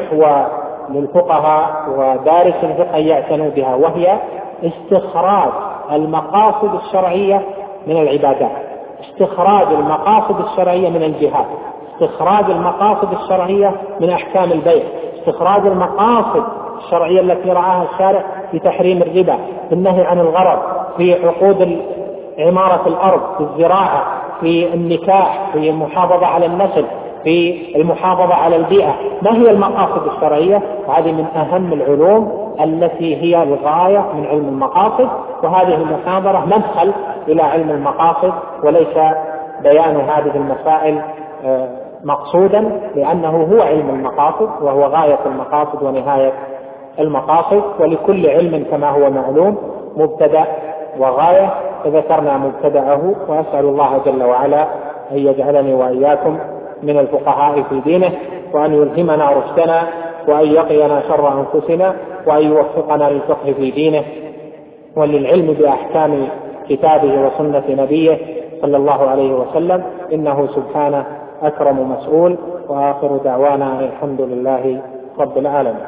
وللفقهاء ودارس الفقه يعتنوا بها، وهي استخراج المقاصد الشرعية من العبادات، استخراج المقاصد الشرعية من الجهاد، استخراج المقاصد الشرعية من أحكام البيع، استخراج المقاصد الشرعية التي رعاها الشارع في تحريم الربا، في النهي عن الغرض، في عقود عمارة الأرض، في الزراعة، في النكاح، في المحافظة على النسل، في المحافظة على البيئة. ما هي المقاصد الشرعية؟ هذه من أهم العلوم التي هي الغاية من علم المقاصد، وهذه المحاضرة مدخل إلى علم المقاصد، وليس بيان هذه المسائل مقصودا، لأنه هو علم المقاصد وهو غاية المقاصد ونهاية المقاصد. ولكل علم كما هو معلوم مبتدأ وغاية، فذكرنا مبتدأه، وأسأل الله جل وعلا أن يجعلني وإياكم من الفقهاء في دينه، وأن يلهمنا رشدنا، وأن يقينا شر أنفسنا، وأن يوفقنا للفقه في دينه وللعلم بأحكام كتابه وسنة نبيه صلى الله عليه وسلم، إنه سبحانه أكرم مسؤول. وآخر دعوانا الحمد لله رب العالمين.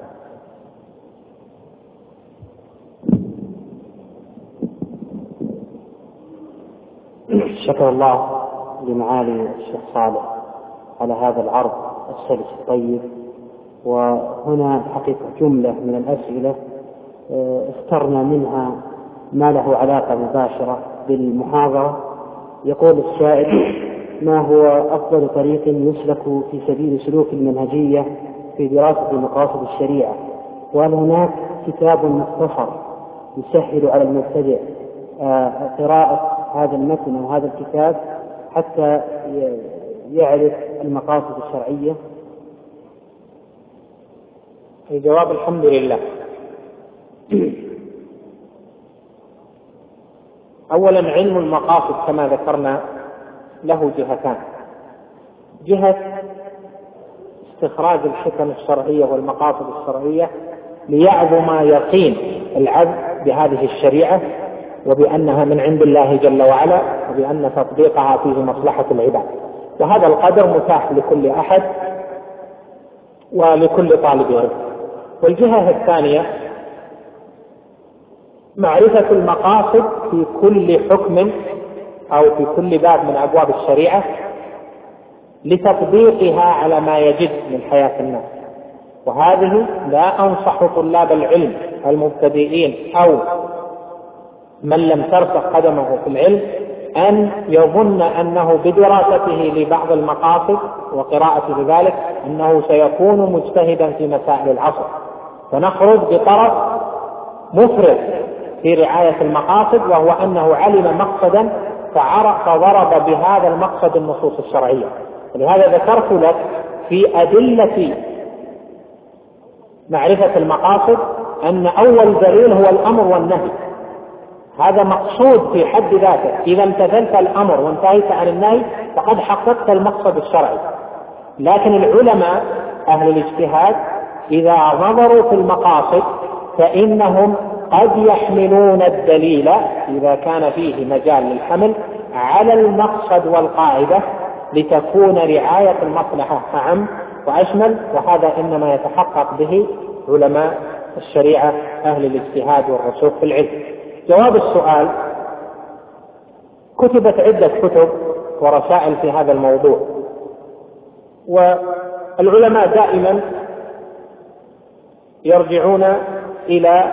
شكر الله لمعالي الشيخ صالح على هذا العرض السلس الطيب. وهنا حقيقة جملة من الأسئلة اخترنا منها ما له علاقة مباشرة بالمحاضرة. يقول السائل: ما هو أفضل طريق يسلك في سبيل سلوك المنهجية في دراسة مقاصد الشريعة؟ وهل هناك كتاب مختصر يسهل على المبتدئ قراءة هذا المتن أو هذا الكتاب حتى يعرف المقاصد الشرعية؟ الجواب: الحمد لله. أولا، علم المقاصد كما ذكرنا له جهتان: جهة استخراج الحكم الشرعية والمقاصد الشرعية ليعظم يقين العبد بهذه الشريعة وبأنها من عند الله جل وعلا، وبأن تطبيقها فيه مصلحة العباد، وهذا القدر متاح لكل أحد ولكل طالب علم. والجهة الثانية معرفة المقاصد في كل حكم أو في كل باب من أبواب الشريعة لتطبيقها على ما يجد من حياة الناس. وهذه لا أنصح طلاب العلم المبتدئين أو من لم ترسخ قدمه في العلم أن يظن أنه بدراسته لبعض المقاصد وقراءة ذلك أنه سيكون مجتهدا في مسائل العصر، فنخرج بطرف مفرط في رعاية المقاصد، وهو أنه علم مقصدا فضرب بهذا المقصد النصوص الشرعية. ولهذا ذكرت لك في أدلة معرفة المقاصد أن أول دليل هو الأمر والنهي، هذا مقصود في حد ذاته. إذا امتثلت الأمر وانتهيت عن النهي فقد حققت المقصد الشرعي. لكن العلماء أهل الاجتهاد إذا نظروا في المقاصد فإنهم قد يحملون الدليل إذا كان فيه مجال للحمل على المقصد والقاعدة لتكون رعاية المصلحة أعم وأشمل، وهذا إنما يتحقق به علماء الشريعة أهل الاجتهاد والرسوخ في العلم. جواب السؤال: كتبت عدة كتب ورسائل في هذا الموضوع، والعلماء دائما يرجعون إلى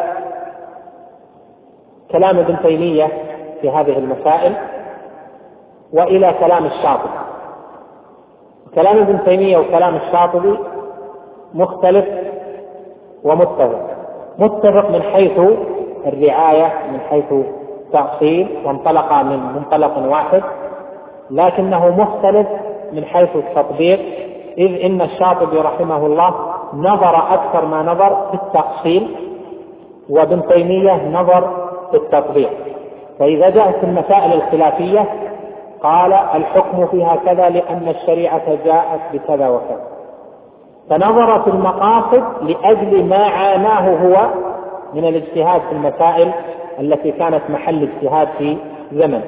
كلام ابن تيمية في هذه المسائل وإلى كلام الشاطبي. كلام ابن تيمية وكلام الشاطبي مختلف ومتفق. متفق من حيث الرعاية، من حيث تأصيل، وانطلق من منطلق واحد، لكنه مختلف من حيث التطبيق، إذ إن الشاطبي رحمه الله نظر أكثر ما نظر في التأصيل، وابن تيمية نظر في التطبيق. فإذا جاءت المسائل الخلافية قال الحكم فيها كذا لأن الشريعة جاءت بكذا وكذا، فنظر في المقاصد لأجل ما عاناه هو من الاجتهاد في المسائل التي كانت محل اجتهاد في زمن.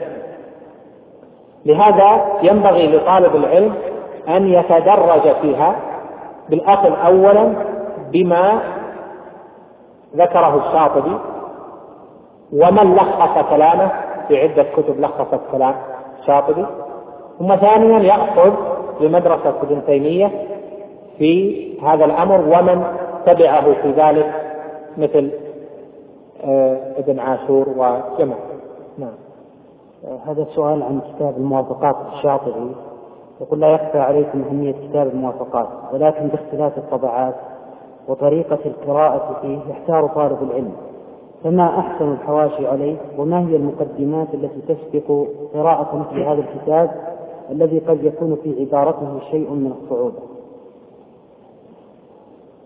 لهذا ينبغي لطالب العلم أن يتدرج فيها بالأخذ أولا بما ذكره الشاطبي ومن لخص كلامه في عدة كتب لخصت كلام الشاطبي، ثم ثانيا يأخذ بمدرسة ابن تيمية في هذا الأمر ومن تبعه في ذلك مثل ابن عاشور وجمع. نعم. هذا السؤال عن كتاب الموافقات الشاطبي، يقول: لا يخفى عليكم أهمية كتاب الموافقات، ولكن باختلاف الطبعات وطريقة القراءة فيه يحتار طالب العلم، فما أحسن الحواشي عليه؟ وما هي المقدمات التي تسبق قراءة مثل هذا الكتاب الذي قد يكون في عبارته شيء من الصعوبة؟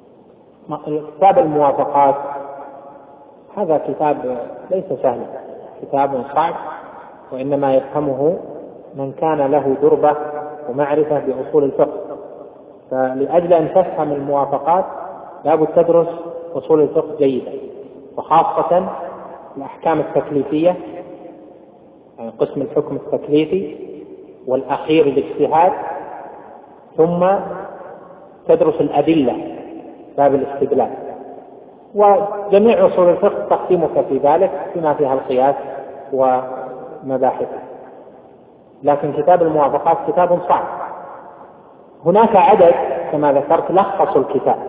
كتاب الموافقات هذا كتاب ليس سهلا، كتاب صعب، وإنما يفهمه من كان له دربة ومعرفة بأصول الفقه. فلأجل أن تفهم الموافقات لابد تدرس أصول الفقه جيدا، وخاصة الأحكام التكليفية، يعني قسم الحكم التكليفي والأخير الاجتهاد، ثم تدرس الأدلة باب الاستدلال، وجميع أصول الفقه تقدمك في ذلك بما فيها القياس ومباحثه. لكن كتاب الموافقات كتاب صعب. هناك عدد كما ذكرت لخصوا الكتاب.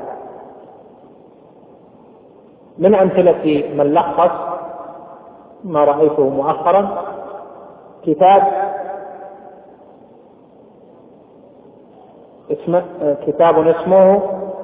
من أمثلة من لخص ما رأيته مؤخرا كتاب اسمه كتاب اسمه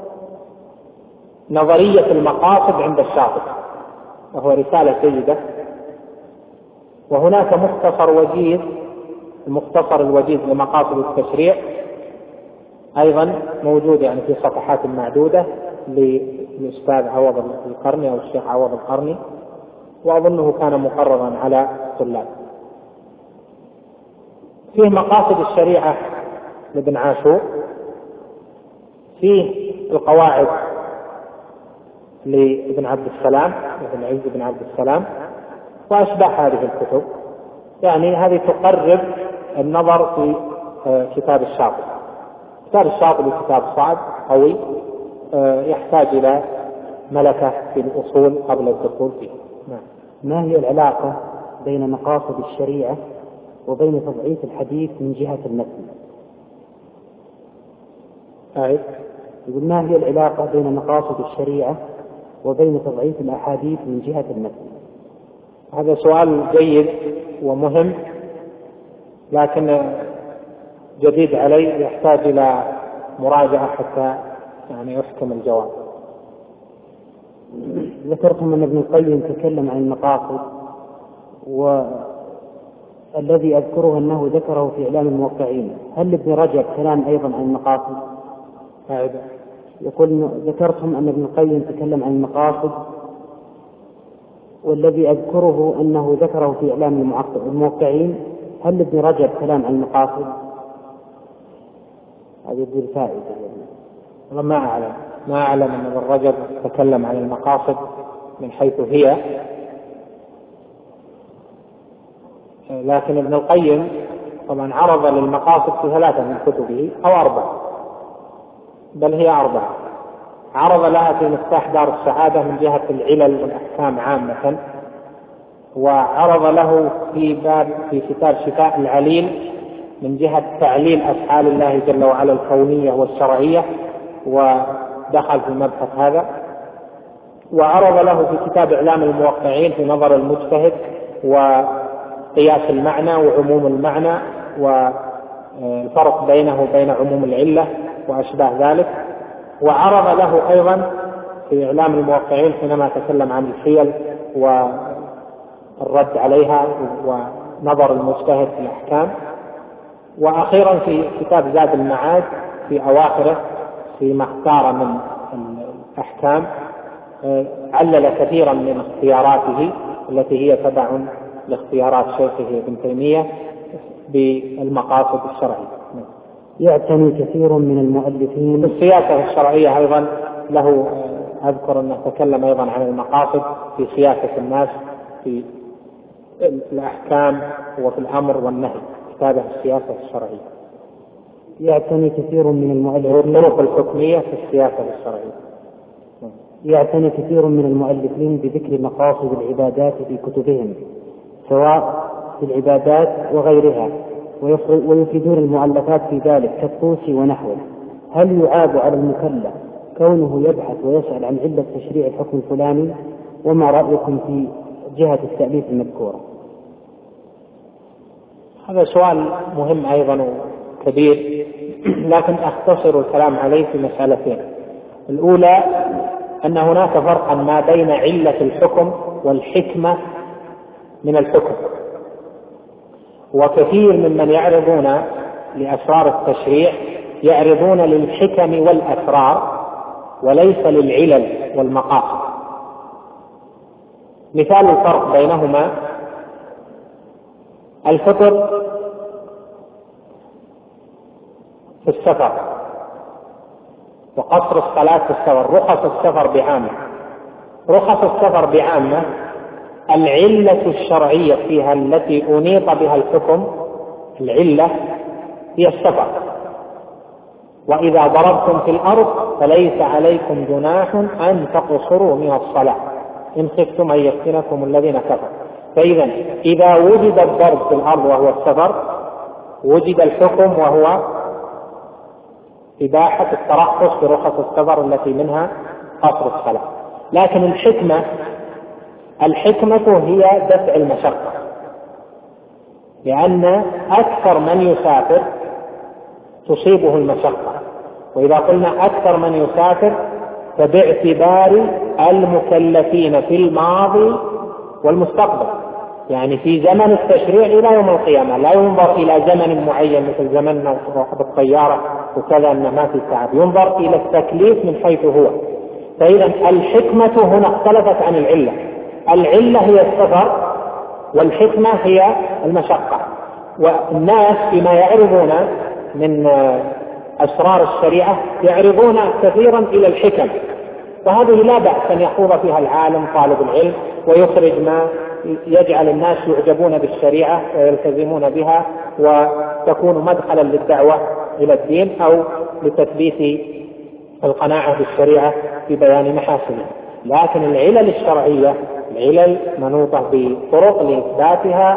نظرية المقاصد عند الشاطبي، وهو رسالة جيدة. وهناك مختصر وجيز، المختصر الوجيز لمقاصد التشريع أيضا موجود يعني في صفحات معدودة للأستاذ عوض القرني أو الشيخ عوض القرني، وأظنه كان مقررا على الطلاب. فيه مقاصد الشريعة لابن عاشور، فيه القواعد لابن عبد السلام ابن عز بن عبد السلام وأشباه هذه الكتب. يعني هذه تقرب النظر في كتاب الشاطبي. كتاب الشاطبي كتاب صعب قوي، يحتاج إلى ملكة في الأصول قبل الدخول فيه. ما هي العلاقة بين مقاصد الشريعة وبين تضعيف الحديث من جهة المتن؟ أعيد. يقول ما هي العلاقة بين مقاصد الشريعة وبين تضعيف الأحاديث من جهة المتن؟ هذا سؤال جيد ومهم، لكن جديد علي، يحتاج إلى مراجعة حتى يعني يحكم الجواب. ذكرتم أن ابن القيم تكلم عن المقاصد، والذي أذكره أنه ذكره في إعلام الموقعين. هل ابن رجب كلام أيضا عن المقاصد؟ هذا يقول ذكرتم أن ابن القيم تكلم عن المقاصد، والذي أذكره أنه ذكره في إعلام الموقعين. هل ابن رجب كلام عن المقاصد؟ هذه الفائدة. والله ما أعلم ما أعلم أن ابن رجب تكلم عن المقاصد من حيث هي، لكن ابن القيم طبعا عرض للمقاصد في ثلاثة من كتبه أو أربعة، بل هي أربعة. عرض لها في مفتاح دار السعادة من جهة العلل والأحكام عامة، وعرض له في باب في كتاب شفاء العليل من جهة تعليل أفعال الله جل وعلا الكونية والشرعية، ودخل في المبحث هذا. وعرض له في كتاب إعلام الموقعين في نظر المجتهد وقياس المعنى وعموم المعنى والفرق بينه وبين عموم العلة وأشباه ذلك. وعرض له أيضا في إعلام الموقعين حينما تكلم عن الحيل والرد عليها ونظر المجتهد في الأحكام. وأخيرا في كتاب زاد المعاد في أواخره فيما اختار من الأحكام علل كثيرا من اختياراته التي هي تبع لاختيارات شيخه ابن تيمية بالمقاصد الشرعية. يعتني كثير من المؤلفين بالسياسة الشرعية أيضا له، أذكر أنه تكلم أيضا عن المقاصد في سياسة الناس في الأحكام وفي الأمر والنهي، كتابه السياسة الشرعية. يعتني كثير من المؤلفين الطرق الحكمية في السياسة الشرعية. يعتني كثير من المؤلفين بذكر مقاصد العبادات في كتبهم، سواء في العبادات وغيرها، ويفيدون المؤلفات في ذلك كالطوسي ونحوه. هل يعاب على المكلف كونه يبحث ويسأل عن علة تشريع الحكم الفلاني؟ وما رأيكم في جهة التأليف المذكورة؟ هذا سؤال مهم أيضا وكبير، لكن أختصر الكلام عليه في مسألتين. الأولى أن هناك فرقا ما بين علة الحكم والحكمة من الحكم، وكثير ممن يعرضون لأسرار التشريع يعرضون للحكم والأسرار وليس للعلل والمقاصد. مثال الفرق بينهما الفطر في السفر وقصر الصلاة في السفر، رخص السفر بعامة. رخص السفر بعامة العلة الشرعية فيها التي أنيط بها الحكم، العلة هي السفر. وإذا ضربتم في الأرض فليس عليكم جناح أن تقصروا من الصلاة إن خفتم أن يفتنكم الذين كفروا. فإذا إذا وجد الضرب في الأرض وهو السفر وجد الحكم وهو إباحة الترخص برخص السفر التي منها قصر الصلاة. لكن الحكمة الحكمة هي دفع المشقة، لأن أكثر من يسافر تصيبه المشقة. وإذا قلنا أكثر من يسافر فباعتبار المكلفين في الماضي والمستقبل، يعني في زمن التشريع إلى يوم القيامة، لا ينظر إلى زمن معين مثل زمننا بالطيارة وكذا أن ما في تعب، ينظر إلى التكليف من حيث هو. فإذا الحكمة هنا اختلفت عن العلة. العلة هي السفر والحكمة هي المشقة. والناس فيما يعرضون من أسرار الشريعة يعرضون كثيرا إلى الحكم، وهذه لا بأس أن يخوض فيها العالم طالب العلم ويخرج ما يجعل الناس يعجبون بالشريعة ويلتزمون بها وتكون مدخلا للدعوة إلى الدين أو لتثبيت القناعة بالشريعة في بيان محاسنها. لكن العلل الشرعية العلل منوطة بطرق لإثباتها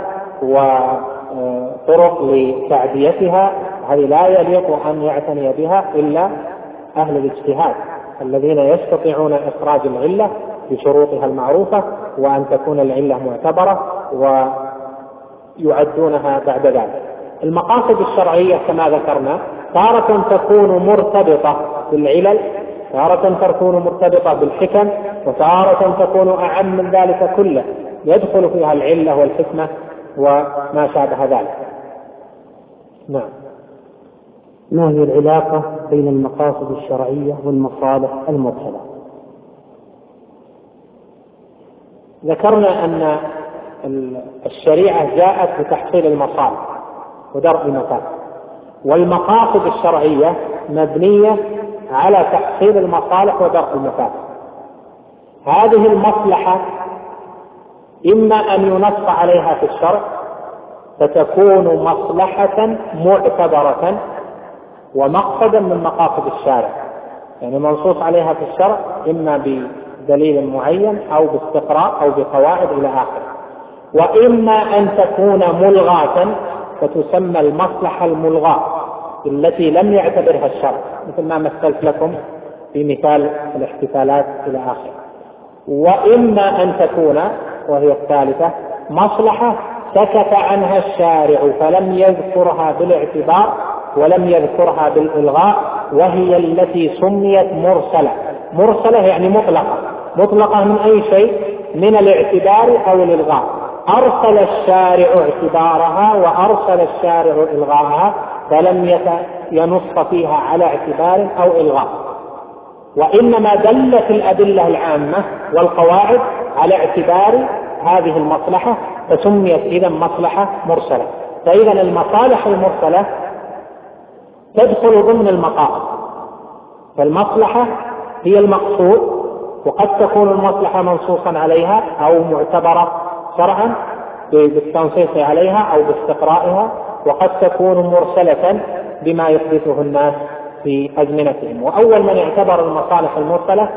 وطرق لتعديتها، هذه لا يليق أن يعتني بها إلا أهل الاجتهاد الذين يستطيعون إخراج العلة بشروطها المعروفة وأن تكون العلة معتبرة ويعدونها بعد ذلك. المقاصد الشرعية كما ذكرنا تارة تكون مرتبطة بالعلل، تارة تكون مرتبطة بالحكم، وتارة تكون أعم من ذلك كله يدخل فيها العلة والحكمة وما شابه ذلك. نعم. ما هي العلاقة بين المقاصد الشرعية والمصالح المرسلة؟ ذكرنا أن الشريعة جاءت بتحصيل المصالح ودرء المفاسد، والمقاصد الشرعية مبنية على تحصيل المصالح ودرء المفاسد. هذه المصلحة إما أن ينص عليها في الشرع فتكون مصلحة معتبرة ومقصدا من مقاصد الشارع، يعني منصوص عليها في الشرع إما بدليل معين أو باستقراء أو بقواعد إلى آخره، وإما أن تكون ملغاة فتسمى المصلحة الملغاة التي لم يعتبرها الشرع، مثل ما مثلت لكم في مثال الاحتفالات إلى آخره. وإما أن تكون وهي الثالثة مصلحة سكت عنها الشارع فلم يذكرها بالاعتبار ولم يذكرها بالإلغاء، وهي التي سميت مرسلة. مرسلة يعني مطلقة، مطلقة من أي شيء؟ من الاعتبار أو الإلغاء. أرسل الشارع اعتبارها وأرسل الشارع إلغاءها فلم ينص فيها على اعتبار أو إلغاء، وإنما دلت الأدلة العامة والقواعد على اعتبار هذه المصلحة فسميت إذا مصلحة مرسلة. فإذا المصالح المرسلة تدخل ضمن المقاصد، فالمصلحة هي المقصود، وقد تكون المصلحة منصوصا عليها أو معتبرة شرعا بالتنصيص عليها أو باستقرائها، وقد تكون مرسلة بما يحدثه الناس في أزمنتهم. وأول من اعتبر المصالح المرسلة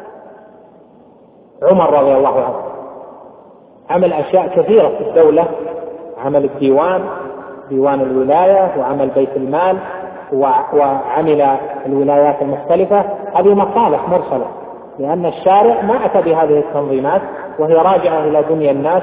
عمر رضي الله عنه، عمل أشياء كثيرة في الدولة، عمل الديوان ديوان الولاية وعمل بيت المال وعمل الولايات المختلفة، هذه مصالح مرسلة لأن الشارع ما أتى بهذه التنظيمات وهي راجعة إلى دنيا الناس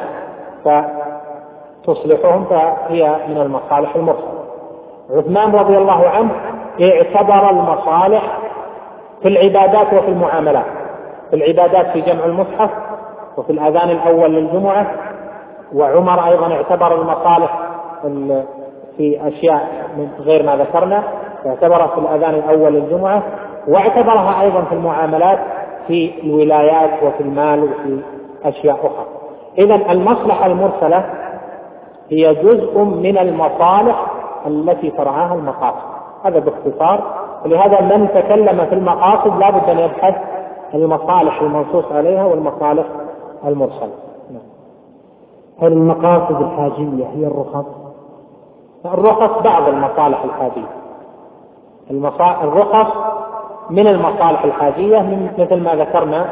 فتصلحهم، فهي من المصالح المرسلة. عثمان رضي الله عنه اعتبر المصالح في العبادات وفي المعاملات، في العبادات في جمع المصحف وفي الأذان الأول للجمعة، وعمر أيضا اعتبر المصالح في أشياء غير ما ذكرنا، اعتبرها في الأذان الأول للجمعة، واعتبرها أيضا في المعاملات في الولايات وفي المال وفي أشياء أخرى. إذن المصلحة المرسلة هي جزء من المصالح التي ترعاها المقاصد. هذا باختصار. ولهذا من تكلم في المقاصد لا بد أن يبحث المصالح المنصوص عليها والمصالح المرسلة. هل المقاصد الحاجية هي الرخص؟ الرخص بعض المصالح الحاجية. الرخص من المصالح الحاجية، مثل ما ذكرنا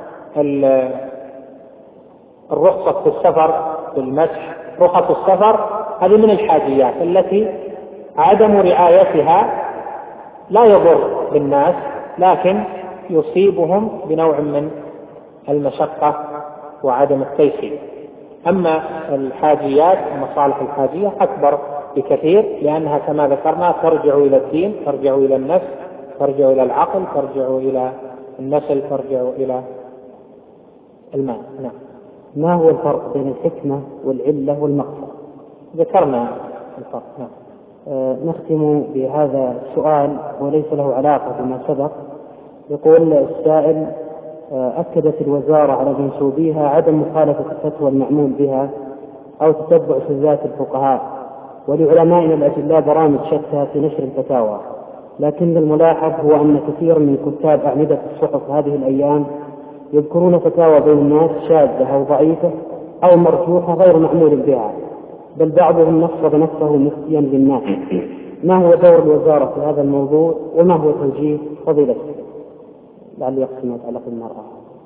الرخصة في السفر بالمسح، رخص السفر هذه من الحاجيات التي عدم رعايتها لا يضر بالناس لكن يصيبهم بنوع من المشقة وعدم التيسير. أما الحاجيات المصالح الحاجية أكبر بكثير، لأنها كما ذكرنا ترجع إلى الدين، ترجع إلى النفس، ترجع إلى العقل، ترجع إلى النسل، ترجع إلى المال. نعم. ما هو الفرق بين الحكمة والعلة والمقصد؟ ذكرنا الفرق. نعم. آه نختم بهذا السؤال وليس له علاقة بما سبق. يقول السائل: آه أكدت الوزارة على منسوبيها عدم مخالفة الفتوى المعمول بها أو تتبع شذات الفقهاء، ولعلمائنا الأجلاء برامج شتى في نشر الفتاوى، لكن الملاحظ هو أن كثير من كتاب أعمدة الصحف هذه الأيام يذكرون فتاوى بين الناس شاذة أو ضعيفة أو مرجوحة غير معمول بها، بل بعضهم نصب نفسه مفتيا للناس. ما هو دور الوزارة في هذا الموضوع وما هو توجيه فضيلته؟ لعل يقسم يتعلق بالمرأة.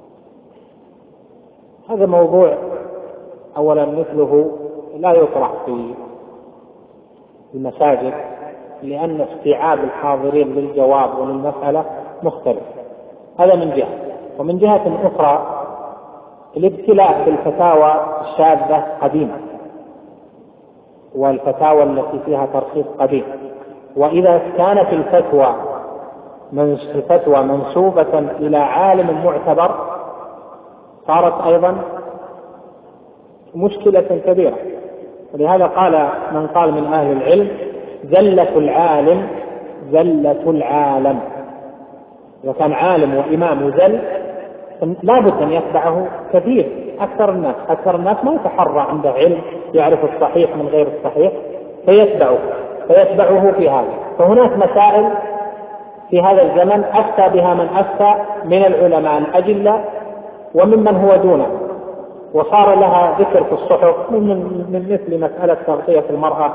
هذا موضوع أولا مثله لا يطرح في المساجد، لأن استيعاب الحاضرين للجواب وللمسألة مختلف. هذا من جهة. ومن جهة أخرى الابتلاء بالفتاوى الشاذة قديمة، والفتاوى التي فيها ترخيص قديم. وإذا كانت الفتوى الفتوى منسوبة إلى عالم معتبر صارت أيضا مشكلة كبيرة. ولهذا قال من قال من أهل العلم: زلة العالم زلة العالم. إذا كان عالم وإمام زل لا بد أن يتبعه كثير أكثر الناس. أكثر الناس ما يتحرى عنده علم يعرف الصحيح من غير الصحيح فيتبعه فيتبعه في هذا. فهناك مسائل في هذا الزمن أفتى بها من أفتى من العلماء الأجلة وممن هو دونه، وصار لها ذكر في الصحف، من مثل مسألة تغطية المرأة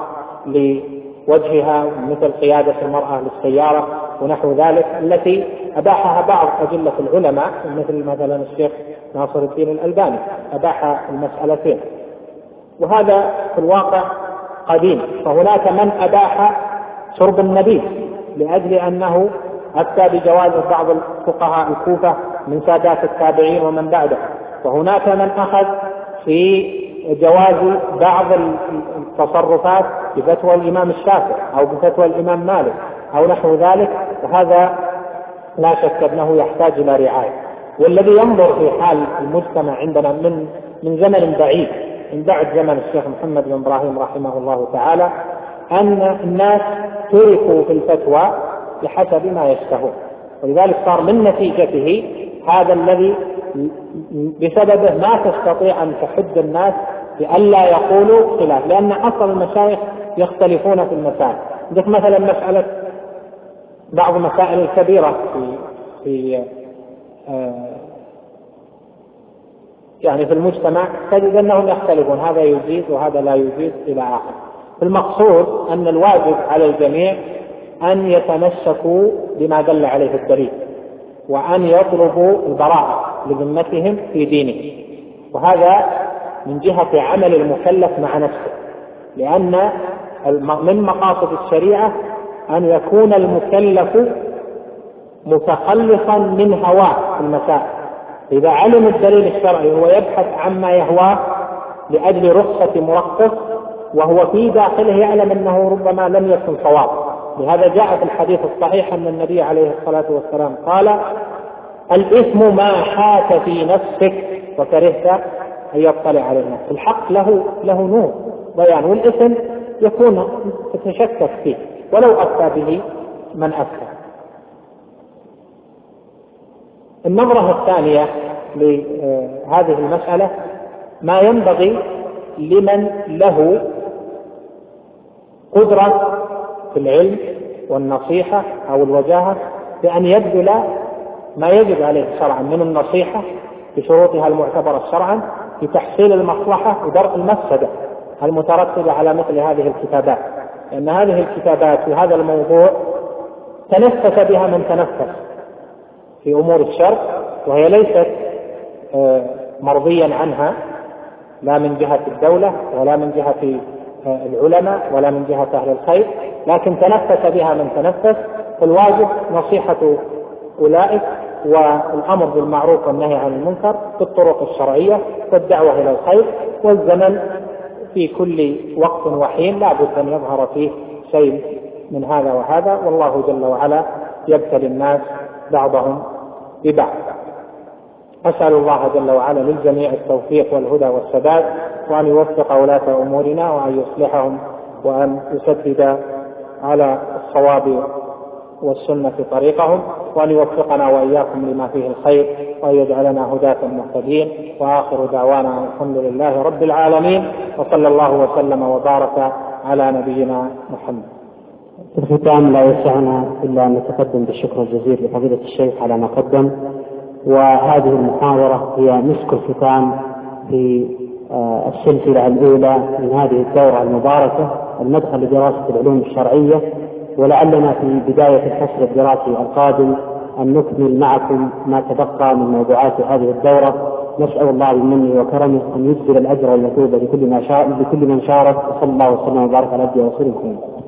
لوجهها، مثل قيادة المرأة للسيارة ونحو ذلك، التي أباحها بعض أجلة العلماء مثل مثلا الشيخ ناصر الدين الألباني أباح المسألتين. وهذا في الواقع قديم. فهناك من أباح شرب النبيذ لأجل أنه أفتى بجواز بعض الفقهاء الكوفة من سادات التابعين ومن بعده. وهناك من أخذ في جواز بعض التصرفات بفتوى الإمام الشافعي أو بفتوى الإمام مالك أو نحو ذلك. وهذا لا شك أنه يحتاج إلى رعاية. والذي ينظر في حال المجتمع عندنا من من زمن بعيد، من بعد زمن الشيخ محمد بن إبراهيم رحمه الله تعالى، أن الناس تركوا في الفتوى بحسب ما يشتهون. ولذلك صار من نتيجته هذا الذي بسببه ما تستطيع أن تحد الناس بألا يقولوا خلاف، لأن أصل المشايخ يختلفون في المسائل. عندك مثلا مسألة بعض مسائل الكبيرة في في آه يعني في المجتمع تجد أنهم يختلفون، هذا يجيز وهذا لا يجيز إلى آخر. المقصود أن الواجب على الجميع أن يتمسكوا بما دل عليه الدليل، وأن يطلبوا البراءة لذمتهم في دينه. وهذا من جهة عمل المكلف مع نفسه، لأن من مقاصد الشريعة أن يكون المكلف متخلصا من هواه في المسائل. إذا علم الدليل الشرعي هو يبحث عما يهواه لأجل رخصة مرخص، وهو في داخله يعلم أنه ربما لم يكن صواب. لهذا جاء في الحديث الصحيح أن النبي عليه الصلاة والسلام قال: الإثم ما حاك في نفسك وكرهت أن يطلع عليه الناس. الحق له له نور بيان، والإثم يكون تتشكك فيه ولو أفتى به من أفتى. النظرة الثانية لهذه المسألة ما ينبغي لمن له قدرة في العلم والنصيحة أو الوجاهة بأن يبذل ما يجب عليه شرعا من النصيحة بشروطها المعتبرة شرعا لتحصيل المصلحة ودرء المفسدة المترتبة على مثل هذه الكتابات، لأن هذه الكتابات في هذا الموضوع تنفس بها من تنفس في أمور الشرع، وهي ليست مرضيا عنها لا من جهة الدولة ولا من جهة العلماء ولا من جهة أهل الخير، لكن تنفس بها من تنفس. فالواجب نصيحة أولئك والأمر بالمعروف والنهي عن المنكر بالطرق الشرعية والدعوة إلى الخير. والزمن في كل وقت وحين لا بد أن يظهر فيه شيء من هذا وهذا، والله جل وعلا يبتلي الناس بعضهم ببعض. أسأل الله جل وعلا للجميع التوفيق والهدى والسداد، وأن يوفق ولاة أمورنا وأن يصلحهم وأن يسدد على الصواب والسنة طريقهم، وأن يوفقنا وإياكم لما فيه الخير، وأن يجعلنا هداة مهتدين. وآخر دعوانا الحمد لله رب العالمين، وصلى الله وسلم وبارك على نبينا محمد. في الختام لا يسعنا إلا أن نتقدم بالشكر الجزيل لفضيلة الشيخ على ما قدم، وهذه المحاضرة هي مسك الختام في السلسلة الأولى من هذه الدورة المباركة المدخل لدراسة العلوم الشرعية، ولعلنا في بداية الفصل الدراسي القادم أن نكمل معكم ما تبقى من موضوعات هذه الدورة. نسأل الله بمنه وكرمه أن يجزل الأجر والمثوبة لكل من شارك، وصلى الله وسلم وبارك على عبده ورسوله محمد.